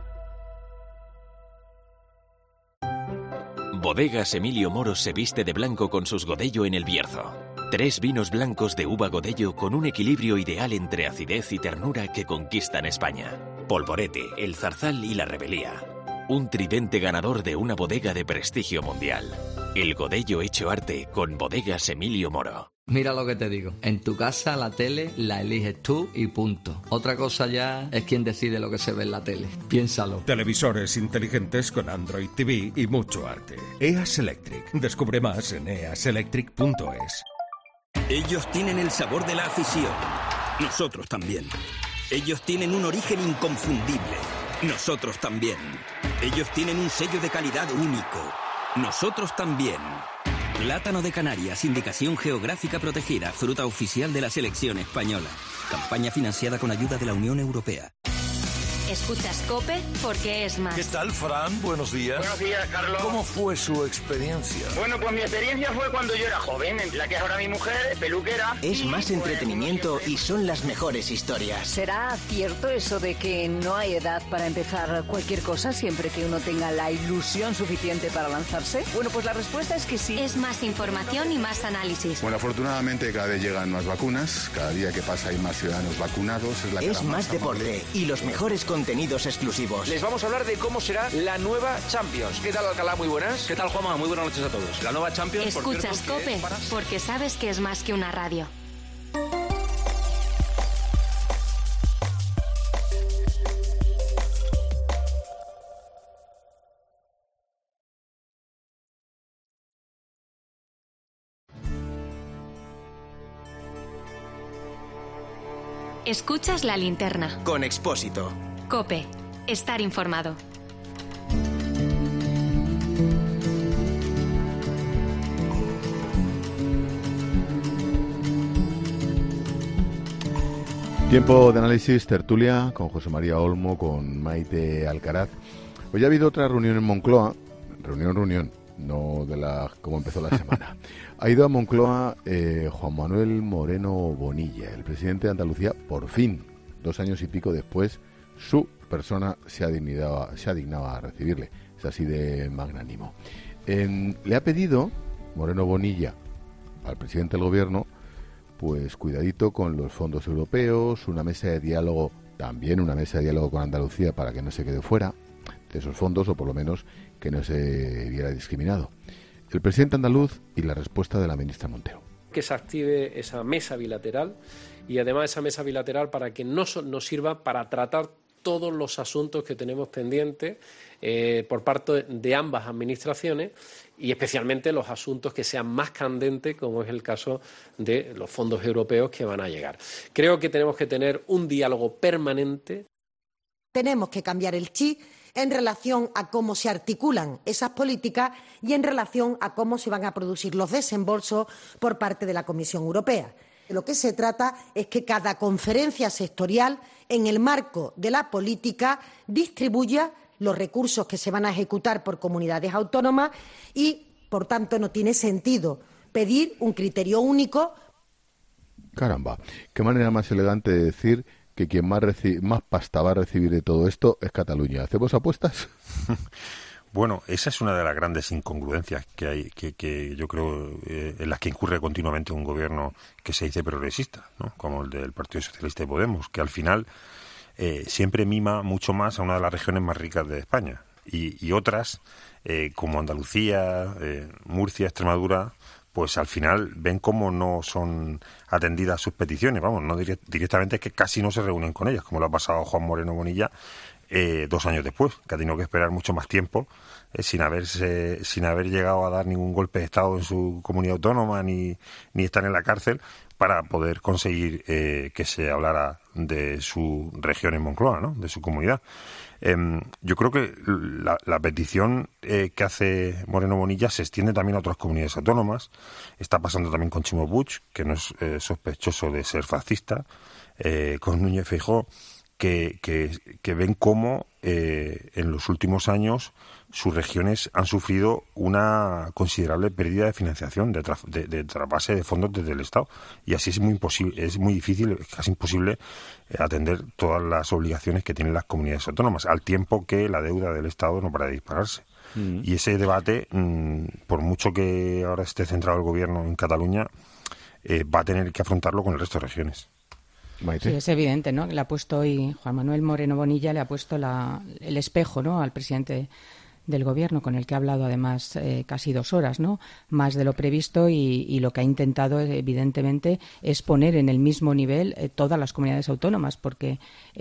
Bodegas Emilio Moro se viste de blanco con sus Godello en el Bierzo. 3 vinos blancos de uva Godello con un equilibrio ideal entre acidez y ternura que conquistan España. Polvorete, el Zarzal y la Rebelía. Un tridente ganador de una bodega de prestigio mundial. El Godello hecho arte con Bodegas Emilio Moro. Mira lo que te digo, en tu casa la tele la eliges tú y punto. Otra cosa ya es quien decide lo que se ve en la tele. Piénsalo. Televisores inteligentes con Android TV y mucho arte. EAS Electric. Descubre más en easelectric.es. Ellos tienen el sabor de la afición. Nosotros también. Ellos tienen un origen inconfundible. Nosotros también. Ellos tienen un sello de calidad único. Nosotros también. Plátano de Canarias, indicación geográfica protegida, fruta oficial de la selección española. Campaña financiada con ayuda de la Unión Europea. Escuchas COPE porque es más. ¿Qué tal, Fran? Buenos días. Buenos días, Carlos. ¿Cómo fue su experiencia? Bueno, pues mi experiencia fue cuando yo era joven, en la que es ahora mi mujer, peluquera. Es más entretenimiento y son las mejores historias. ¿Será cierto eso de que no hay edad para empezar cualquier cosa siempre que uno tenga la ilusión suficiente para lanzarse? Bueno, pues la respuesta es que sí. Es más información y más análisis. Bueno, afortunadamente cada vez llegan más vacunas, cada día que pasa hay más ciudadanos vacunados. Es más deporte y los mejores contenidos exclusivos. Les vamos a hablar de cómo será la nueva Champions. ¿Qué tal, Alcalá? Muy buenas. ¿Qué tal, Juanma? Muy buenas noches a todos. La nueva Champions, Escuchas por cierto, COPE porque sabes que es más que una radio. Escuchas La Linterna. Con Expósito. COPE. Estar informado. Tiempo de análisis, tertulia, con José María Olmo, con Maite Alcaraz. Hoy ha habido otra reunión en Moncloa, reunión, no de la cómo empezó la semana. Ha ido a Moncloa Juan Manuel Moreno Bonilla, el presidente de Andalucía, por fin, 2 años y pico después, su persona se ha dignado a recibirle. Es así de magnánimo. Le ha pedido Moreno Bonilla al presidente del gobierno, pues cuidadito con los fondos europeos, una mesa de diálogo, también una mesa de diálogo con Andalucía para que no se quede fuera de esos fondos, o por lo menos que no se viera discriminado. El presidente andaluz y la respuesta de la ministra Montero. Que se active esa mesa bilateral y además esa mesa bilateral para que nos sirva para tratar todos los asuntos que tenemos pendientes por parte de ambas administraciones y especialmente los asuntos que sean más candentes, como es el caso de los fondos europeos que van a llegar. Creo que tenemos que tener un diálogo permanente. Tenemos que cambiar el chip en relación a cómo se articulan esas políticas y en relación a cómo se van a producir los desembolsos por parte de la Comisión Europea. De lo que se trata es que cada conferencia sectorial, en el marco de la política, distribuya los recursos que se van a ejecutar por comunidades autónomas y, por tanto, no tiene sentido pedir un criterio único. Caramba, qué manera más elegante de decir que quien más pasta va a recibir de todo esto es Cataluña. ¿Hacemos apuestas? Bueno, esa es una de las grandes incongruencias que hay, que yo creo en las que incurre continuamente un gobierno que se dice progresista, ¿no? Como el del Partido Socialista y Podemos, que al final siempre mima mucho más a una de las regiones más ricas de España y otras como Andalucía, Murcia, Extremadura, pues al final ven cómo no son atendidas sus peticiones, vamos, no directamente es que casi no se reúnen con ellas, como lo ha pasado a Juan Moreno Bonilla 2 años después, que ha tenido que esperar mucho más tiempo sin haber llegado a dar ningún golpe de Estado en su comunidad autónoma ni estar en la cárcel para poder conseguir que se hablara de su región en Moncloa, ¿no? De su comunidad. Yo creo que la petición que hace Moreno Bonilla se extiende también a otras comunidades autónomas. Está pasando también con Chimo Puig, que no es sospechoso de ser fascista, con Núñez Feijóo, que ven cómo en los últimos años sus regiones han sufrido una considerable pérdida de financiación, de trasvase de fondos desde el Estado. Y así es muy difícil, casi imposible atender todas las obligaciones que tienen las comunidades autónomas, al tiempo que la deuda del Estado no para de dispararse. Y ese debate, por mucho que ahora esté centrado el gobierno en Cataluña, va a tener que afrontarlo con el resto de regiones. Maite. Sí, es evidente, ¿no? Le ha puesto hoy Juan Manuel Moreno Bonilla, le ha puesto el espejo, ¿no?, al presidente del Gobierno, con el que ha hablado además casi 2 horas, ¿no?, más de lo previsto, y lo que ha intentado evidentemente es poner en el mismo nivel todas las comunidades autónomas, porque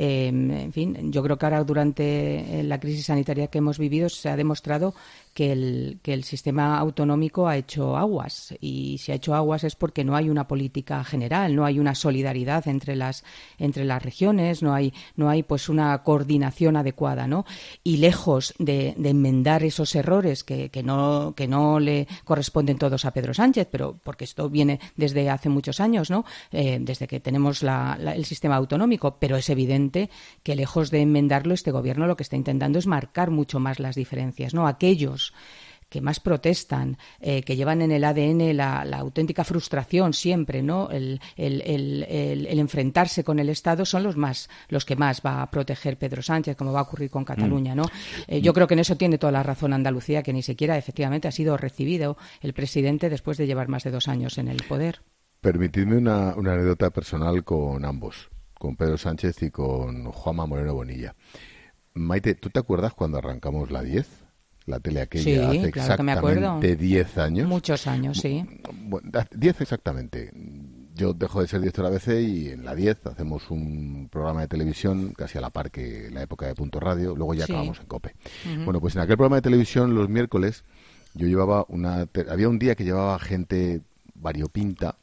en fin, yo creo que ahora durante la crisis sanitaria que hemos vivido se ha demostrado que el sistema autonómico ha hecho aguas, y si ha hecho aguas es porque no hay una política general, no hay una solidaridad entre las regiones, no hay pues una coordinación adecuada, ¿no? Y lejos de enmendar esos errores que no le corresponden todos a Pedro Sánchez, pero porque esto viene desde hace muchos años, ¿no? Desde que tenemos el sistema autonómico, pero es evidente que lejos de enmendarlo, este Gobierno lo que está intentando es marcar mucho más las diferencias, ¿no? Aquellos que más protestan, que llevan en el ADN la auténtica frustración siempre, ¿no? El enfrentarse con el Estado, son los que más va a proteger Pedro Sánchez, como va a ocurrir con Cataluña, ¿no? Yo creo que en eso tiene toda la razón Andalucía, que ni siquiera efectivamente ha sido recibido el presidente después de llevar más de 2 años en el poder. Permitidme una anécdota personal con ambos, con Pedro Sánchez y con Juanma Moreno Bonilla. Maite, ¿tú te acuerdas cuando arrancamos la 10? La tele aquella, sí, hace claro, exactamente 10 años. Muchos años, sí. 10 exactamente. Yo dejo de ser director ABC y en la 10 hacemos un programa de televisión casi a la par que la época de Punto Radio, luego ya acabamos en COPE. Bueno, pues en aquel programa de televisión los miércoles yo llevaba había un día que llevaba gente variopinta,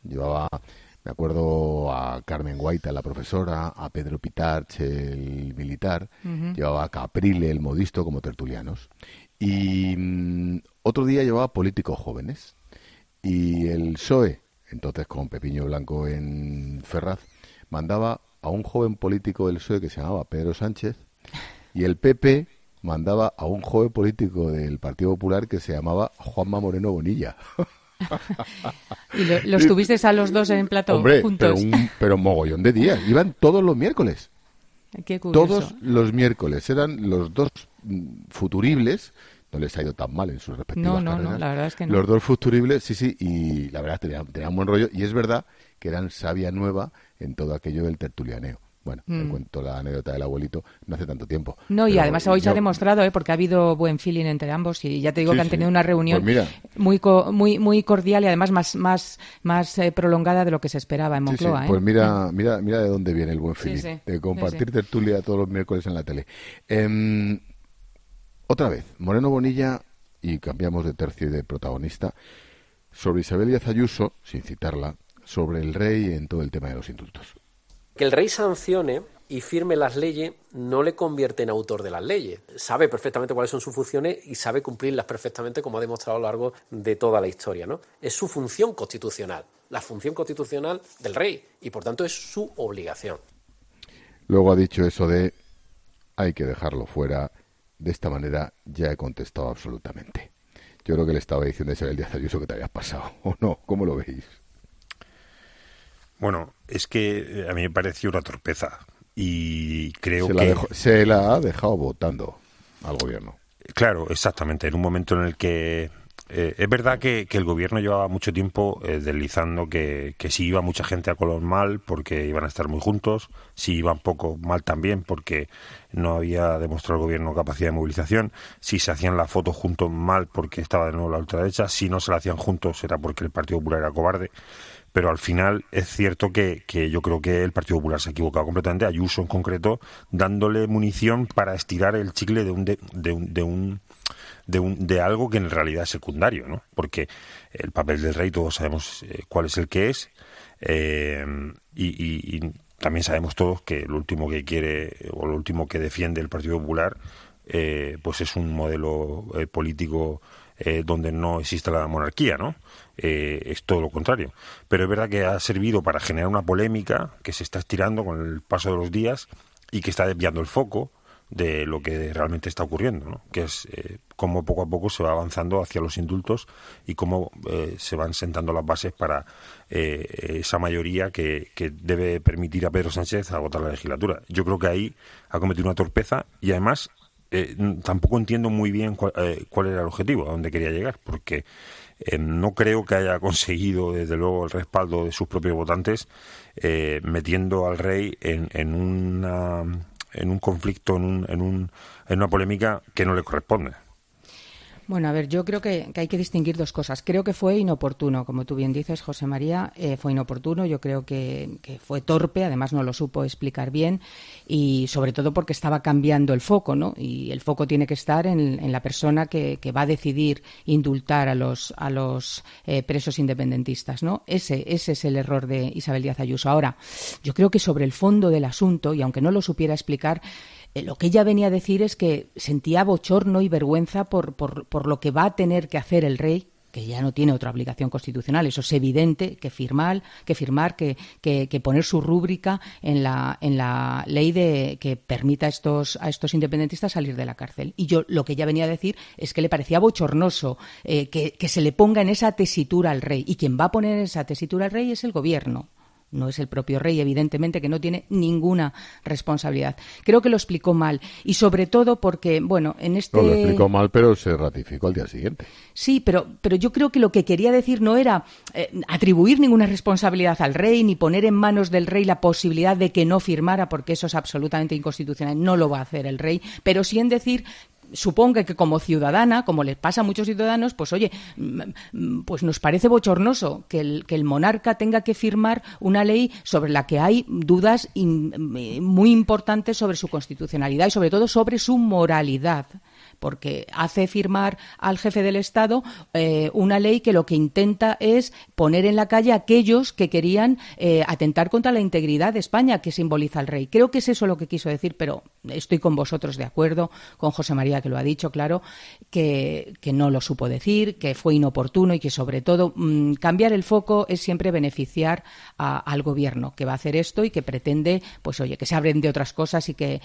me acuerdo a Carmen Guaita, la profesora, a Pedro Pitarch, el militar, llevaba a Caprile, el modisto, como tertulianos. Y otro día llevaba políticos jóvenes. Y el PSOE, entonces con Pepiño Blanco en Ferraz, mandaba a un joven político del PSOE que se llamaba Pedro Sánchez, y el PP mandaba a un joven político del Partido Popular que se llamaba Juanma Moreno Bonilla. ¿Y los tuvisteis a los dos en plató? Hombre, juntos? pero mogollón de días. Iban todos los miércoles. Qué curioso. Todos los miércoles. Eran los dos futuribles. No les ha ido tan mal en sus respectivas carreras. No, la verdad es que no. Los dos futuribles, sí, y la verdad tenían buen rollo. Y es verdad que eran savia nueva en todo aquello del tertulianeo. Bueno, te cuento la anécdota del abuelito, no hace tanto tiempo. No, y además hoy se ha demostrado, porque ha habido buen feeling entre ambos, y ya te digo que han tenido una reunión muy cordial y además más prolongada de lo que se esperaba en Moncloa. Pues mira de dónde viene el buen feeling, de compartir tertulia todos los miércoles en la tele. Otra vez, Moreno Bonilla, y cambiamos de tercio y de protagonista, sobre Isabel Díaz Ayuso, sin citarla, sobre el rey en todo el tema de los indultos. Que el rey sancione y firme las leyes no le convierte en autor de las leyes. Sabe perfectamente cuáles son sus funciones y sabe cumplirlas perfectamente, como ha demostrado a lo largo de toda la historia, ¿no? Es su función constitucional, la función constitucional del rey, y por tanto es su obligación. Luego ha dicho eso de hay que dejarlo fuera, de esta manera ya he contestado absolutamente. Yo creo que le estaba diciendo a Isabel Díaz Ayuso que te habías pasado, ¿o no? ¿Cómo lo veis? Bueno, es que a mí me pareció una torpeza y creo se la ha dejado votando al gobierno. Claro, exactamente, en un momento en el que es verdad que el gobierno llevaba mucho tiempo deslizando que si iba mucha gente a Colón mal porque iban a estar muy juntos, si iban poco mal también porque no había demostrado el gobierno capacidad de movilización, si se hacían las fotos juntos mal porque estaba de nuevo la ultraderecha, si no se la hacían juntos era porque el Partido Popular era cobarde. Pero al final es cierto que yo creo que el Partido Popular se ha equivocado completamente, Ayuso en concreto, dándole munición para estirar el chicle de algo que en realidad es secundario, ¿no? Porque el papel del rey todos sabemos cuál es el que es, y también sabemos todos que lo último que quiere o lo último que defiende el Partido Popular pues es un modelo político donde no existe la monarquía, ¿no? Es todo lo contrario. Pero es verdad que ha servido para generar una polémica que se está estirando con el paso de los días y que está desviando el foco de lo que realmente está ocurriendo, ¿no? Que es cómo poco a poco se va avanzando hacia los indultos y cómo se van sentando las bases para esa mayoría que debe permitir a Pedro Sánchez agotar la legislatura. Yo creo que ahí ha cometido una torpeza y además tampoco entiendo muy bien cuál era el objetivo, a dónde quería llegar, porque no creo que haya conseguido, desde luego, el respaldo de sus propios votantes, metiendo al rey en un conflicto, en una polémica que no le corresponde. Bueno, a ver, yo creo que hay que distinguir dos cosas. Creo que fue inoportuno, como tú bien dices, José María, fue inoportuno. Yo creo que fue torpe, además no lo supo explicar bien y sobre todo porque estaba cambiando el foco, ¿no? Y el foco tiene que estar en la persona que va a decidir indultar a los presos independentistas, ¿no? Ese es el error de Isabel Díaz Ayuso. Ahora, yo creo que sobre el fondo del asunto, y aunque no lo supiera explicar, lo que ella venía a decir es que sentía bochorno y vergüenza por lo que va a tener que hacer el rey, que ya no tiene otra obligación constitucional. Eso es evidente, que poner su rúbrica en la ley que permita a estos independentistas salir de la cárcel. Y yo lo que ella venía a decir es que le parecía bochornoso que se le ponga en esa tesitura al rey. Y quien va a poner en esa tesitura al rey es el gobierno. No es el propio rey, evidentemente, que no tiene ninguna responsabilidad. Creo que lo explicó mal. Y sobre todo porque, bueno, en este... No, lo explicó mal, pero se ratificó al día siguiente. Sí, pero yo creo que lo que quería decir no era atribuir ninguna responsabilidad al rey, ni poner en manos del rey la posibilidad de que no firmara, porque eso es absolutamente inconstitucional. No lo va a hacer el rey, pero sí en decir... Supongo que como ciudadana, como les pasa a muchos ciudadanos, pues oye, pues nos parece bochornoso que el monarca tenga que firmar una ley sobre la que hay dudas muy importantes sobre su constitucionalidad y sobre todo sobre su moralidad, porque hace firmar al jefe del Estado una ley que lo que intenta es poner en la calle a aquellos que querían atentar contra la integridad de España, que simboliza el rey. Creo que es eso lo que quiso decir, pero estoy con vosotros de acuerdo, con José María, que lo ha dicho, claro, que no lo supo decir, que fue inoportuno y que, sobre todo, cambiar el foco es siempre beneficiar al gobierno, que va a hacer esto y que pretende, pues oye, que se abren de otras cosas y que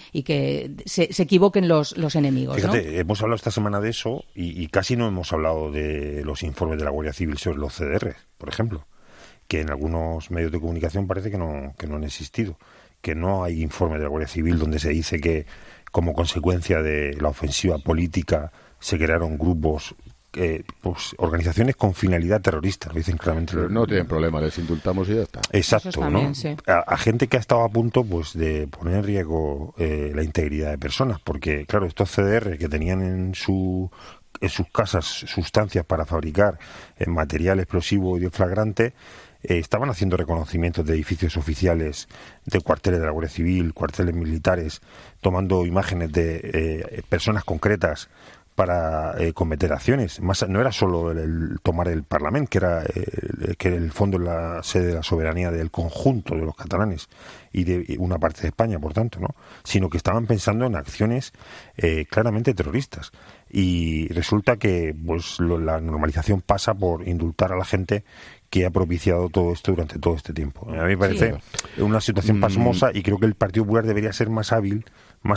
se equivoquen los enemigos. Fíjate, ¿no? Hemos hablado esta semana de eso y casi no hemos hablado de los informes de la Guardia Civil sobre los CDR, por ejemplo, que en algunos medios de comunicación parece que no han existido, que no hay informe de la Guardia Civil donde se dice que como consecuencia de la ofensiva política se crearon grupos, pues organizaciones con finalidad terrorista, lo dicen claramente. Pero no tienen problema, les indultamos y ya está. Exacto, también, ¿no? Sí. A gente que ha estado a punto, pues, de poner en riesgo la integridad de personas, porque claro, estos CDR que tenían en sus casas sustancias para fabricar material explosivo y de flagrante, estaban haciendo reconocimientos de edificios oficiales, de cuarteles de la Guardia Civil, cuarteles militares, tomando imágenes de personas concretas para cometer acciones. Más, no era solo el tomar el Parlamento, que en el fondo es la sede de la soberanía del conjunto de los catalanes y de una parte de España, por tanto, ¿no? Sino que estaban pensando en acciones claramente terroristas. Y resulta que pues la normalización pasa por indultar a la gente que ha propiciado todo esto durante todo este tiempo. A mí me parece una situación pasmosa y creo que el Partido Popular debería ser más hábil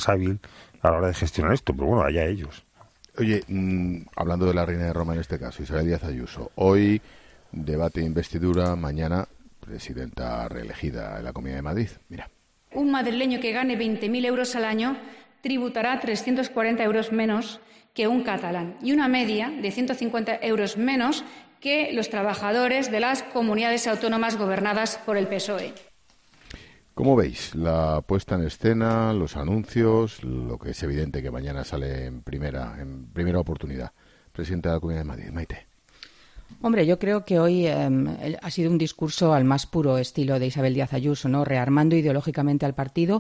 a la hora de gestionar esto, pero bueno, allá ellos. Oye, hablando de la reina de Roma en este caso, Isabel Díaz Ayuso, hoy debate de investidura, mañana presidenta reelegida en la Comunidad de Madrid. Mira. Un madrileño que gane 20.000 euros al año tributará 340 euros menos que un catalán y una media de 150 euros menos que los trabajadores de las comunidades autónomas gobernadas por el PSOE. ¿Cómo veis la puesta en escena, los anuncios, lo que es evidente que mañana sale en primera oportunidad? Presidenta de la Comunidad de Madrid, Maite. Hombre, yo creo que hoy ha sido un discurso al más puro estilo de Isabel Díaz Ayuso, ¿no? Rearmando ideológicamente al partido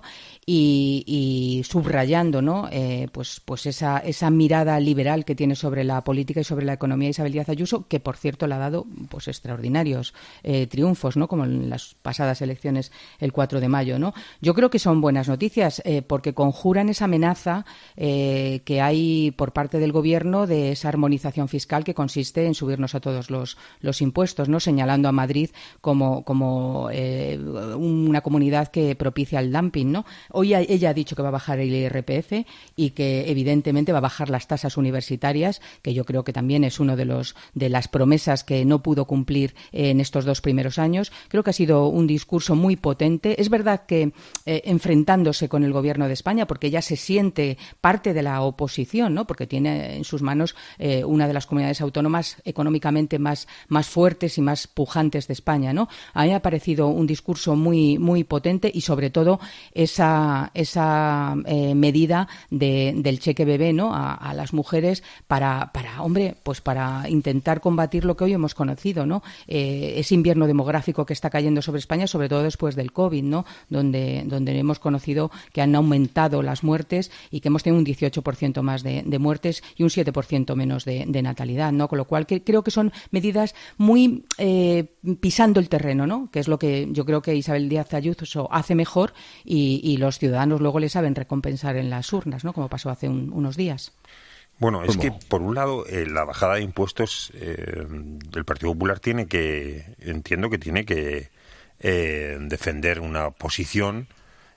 y subrayando, ¿no? Pues esa mirada liberal que tiene sobre la política y sobre la economía Isabel Díaz Ayuso, que por cierto le ha dado pues extraordinarios triunfos, ¿no? Como en las pasadas elecciones el 4 de mayo, ¿no? Yo creo que son buenas noticias porque conjuran esa amenaza que hay por parte del gobierno de esa armonización fiscal que consiste en subirnos a todos todos los impuestos, ¿no? Señalando a Madrid como una comunidad que propicia el dumping, ¿no? Hoy ella ha dicho que va a bajar el IRPF y que evidentemente va a bajar las tasas universitarias, que yo creo que también es uno de las promesas que no pudo cumplir en estos 2 primeros años. Creo que ha sido un discurso muy potente. Es verdad que enfrentándose con el Gobierno de España, porque ella se siente parte de la oposición, ¿no? Porque tiene en sus manos una de las comunidades autónomas económicamente más fuertes y más pujantes de España, ¿no? A mí me ha parecido un discurso muy, muy potente y sobre todo esa medida del cheque bebé, ¿no? A las mujeres para intentar combatir lo que hoy hemos conocido, ¿no? Ese invierno demográfico que está cayendo sobre España, sobre todo después del COVID, ¿no? Donde hemos conocido que han aumentado las muertes y que hemos tenido un 18% más de muertes y un 7% menos de natalidad, ¿no? Con lo cual creo que son medidas muy pisando el terreno, ¿no? Que es lo que yo creo que Isabel Díaz Ayuso hace mejor y los ciudadanos luego le saben recompensar en las urnas, ¿no? Como pasó hace unos días. Bueno, es que por un lado la bajada de impuestos del Partido Popular entiendo que tiene que defender una posición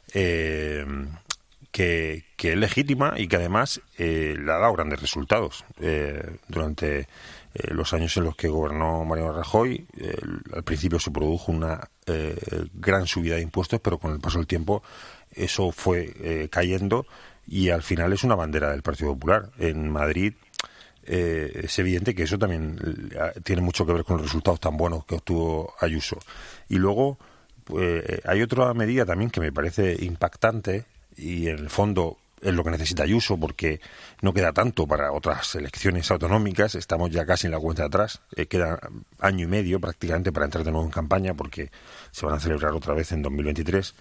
que es legítima y que además le ha dado grandes resultados durante los años en los que gobernó Mariano Rajoy. Al principio se produjo una gran subida de impuestos, pero con el paso del tiempo eso fue cayendo y al final es una bandera del Partido Popular. En Madrid es evidente que eso también tiene mucho que ver con los resultados tan buenos que obtuvo Ayuso. Y luego hay otra medida también que me parece impactante y en el fondo es lo que necesita Ayuso, porque no queda tanto para otras elecciones autonómicas, estamos ya casi en la cuenta de atrás, queda año y medio prácticamente para entrar de nuevo en campaña porque se van a celebrar otra vez en 2023,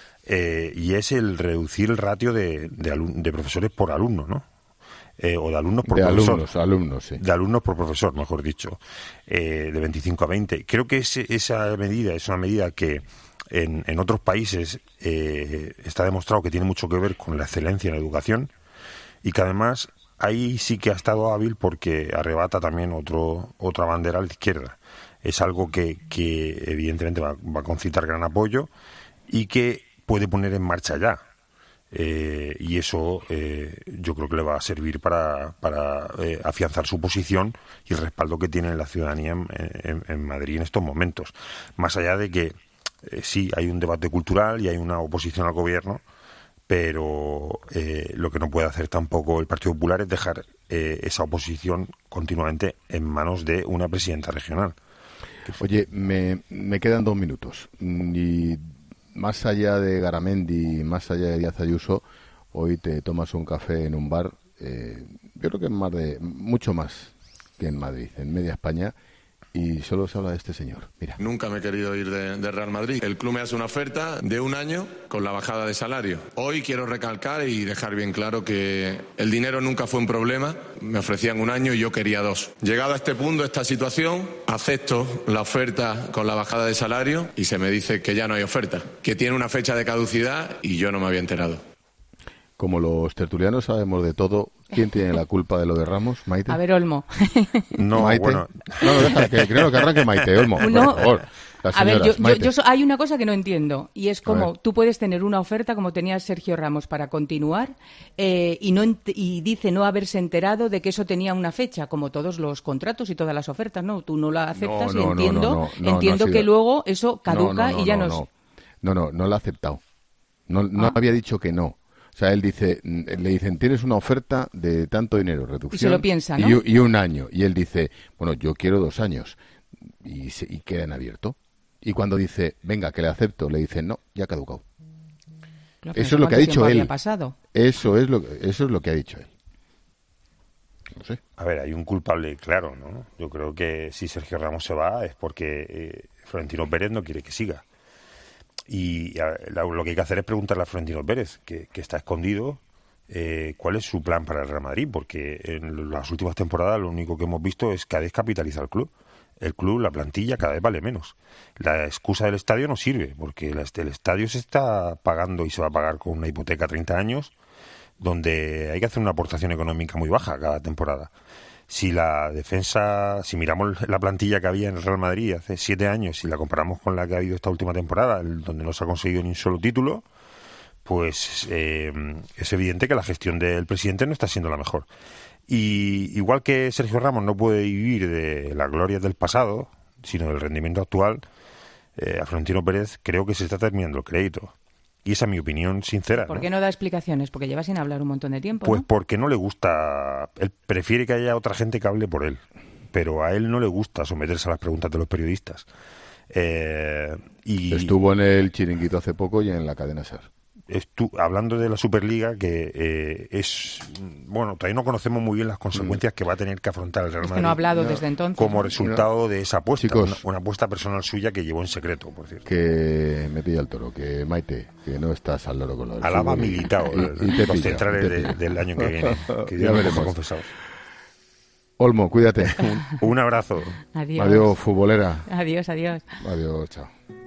y es el reducir el ratio de profesores por alumno, ¿no? O de alumnos por profesor. Alumnos, sí. De alumnos por profesor, mejor dicho, de 25 a 20. Creo que esa medida es una medida que en otros países está demostrado que tiene mucho que ver con la excelencia en la educación y que además ahí sí que ha estado hábil porque arrebata también otra bandera a la izquierda. Es algo que evidentemente va a concitar gran apoyo y que puede poner en marcha ya. Y eso yo creo que le va a servir para afianzar su posición y el respaldo que tiene la ciudadanía en Madrid en estos momentos. Más allá de que sí, hay un debate cultural y hay una oposición al gobierno, pero lo que no puede hacer tampoco el Partido Popular es dejar esa oposición continuamente en manos de una presidenta regional. Oye, me quedan 2 minutos. Y más allá de Garamendi, más allá de Díaz Ayuso, hoy te tomas un café en un bar, yo creo que mucho más que en Madrid, en media España, y solo se habla de este señor. Mira. Nunca me he querido ir de Real Madrid. El club me hace una oferta de 1 año con la bajada de salario. Hoy quiero recalcar y dejar bien claro que el dinero nunca fue un problema. Me ofrecían 1 año y yo quería 2. Llegado a este punto, esta situación, acepto la oferta con la bajada de salario y se me dice que ya no hay oferta, que tiene una fecha de caducidad y yo no me había enterado. Como los tertulianos sabemos de todo, ¿quién tiene la culpa de lo de Ramos? ¿Maite? A ver, Olmo. No, Maite. Bueno. No, deja, que creo que arranque Maite, Olmo. No. Por favor. A ver, hay una cosa que no entiendo y es como tú puedes tener una oferta como tenía Sergio Ramos para continuar y dice no haberse enterado de que eso tenía una fecha, como todos los contratos y todas las ofertas, ¿no? Tú no la aceptas y entiendo que luego eso caduca y ya no. No la ha aceptado. No había dicho que no. O sea, le dicen, tienes una oferta de tanto dinero, reducción. Y se lo piensa, ¿no? Y 1 año. Y él dice, bueno, yo quiero 2 años. Y queda en abierto. Y cuando dice, venga, que le acepto, le dicen, no, ya ha caducado. Claro, eso es lo que ha dicho él. Pasado? Eso es lo que ha dicho él. No sé. A ver, hay un culpable claro, ¿no? Yo creo que si Sergio Ramos se va es porque Florentino Pérez no quiere que siga. Y lo que hay que hacer es preguntarle a Florentino Pérez, que está escondido, cuál es su plan para el Real Madrid, porque en las últimas temporadas lo único que hemos visto es cada vez capitaliza el club. El club, la plantilla, cada vez vale menos. La excusa del estadio no sirve, porque el estadio se está pagando y se va a pagar con una hipoteca a 30 años, donde hay que hacer una aportación económica muy baja cada temporada. Si la defensa, si miramos la plantilla que había en el Real Madrid hace 7 años y la comparamos con la que ha habido esta última temporada, donde no se ha conseguido ni un solo título, pues es evidente que la gestión del presidente no está siendo la mejor. Y igual que Sergio Ramos no puede vivir de las glorias del pasado, sino del rendimiento actual, a Florentino Pérez creo que se está terminando el crédito. Y esa es mi opinión sincera. ¿Por qué no da explicaciones? Porque lleva sin hablar un montón de tiempo, Pues ¿no? porque no le gusta. Él prefiere que haya otra gente que hable por él. Pero a él no le gusta someterse a las preguntas de los periodistas. Y estuvo en el Chiringuito hace poco y en la cadena SER. Hablando de la Superliga, que bueno, todavía no conocemos muy bien las consecuencias que va a tener que afrontar el Real Madrid. Es que no ha hablado desde entonces. Como resultado de esa apuesta, una apuesta personal suya que llevó en secreto, por cierto. Que me pilla el toro, que Maite, que no estás al loro con lo del Alaba fútbol. Militao, los centrales del año que viene. Que ya veremos. Confesado. Olmo, cuídate. Un abrazo. Adiós. Adiós, futbolera. Adiós, adiós. Adiós, chao.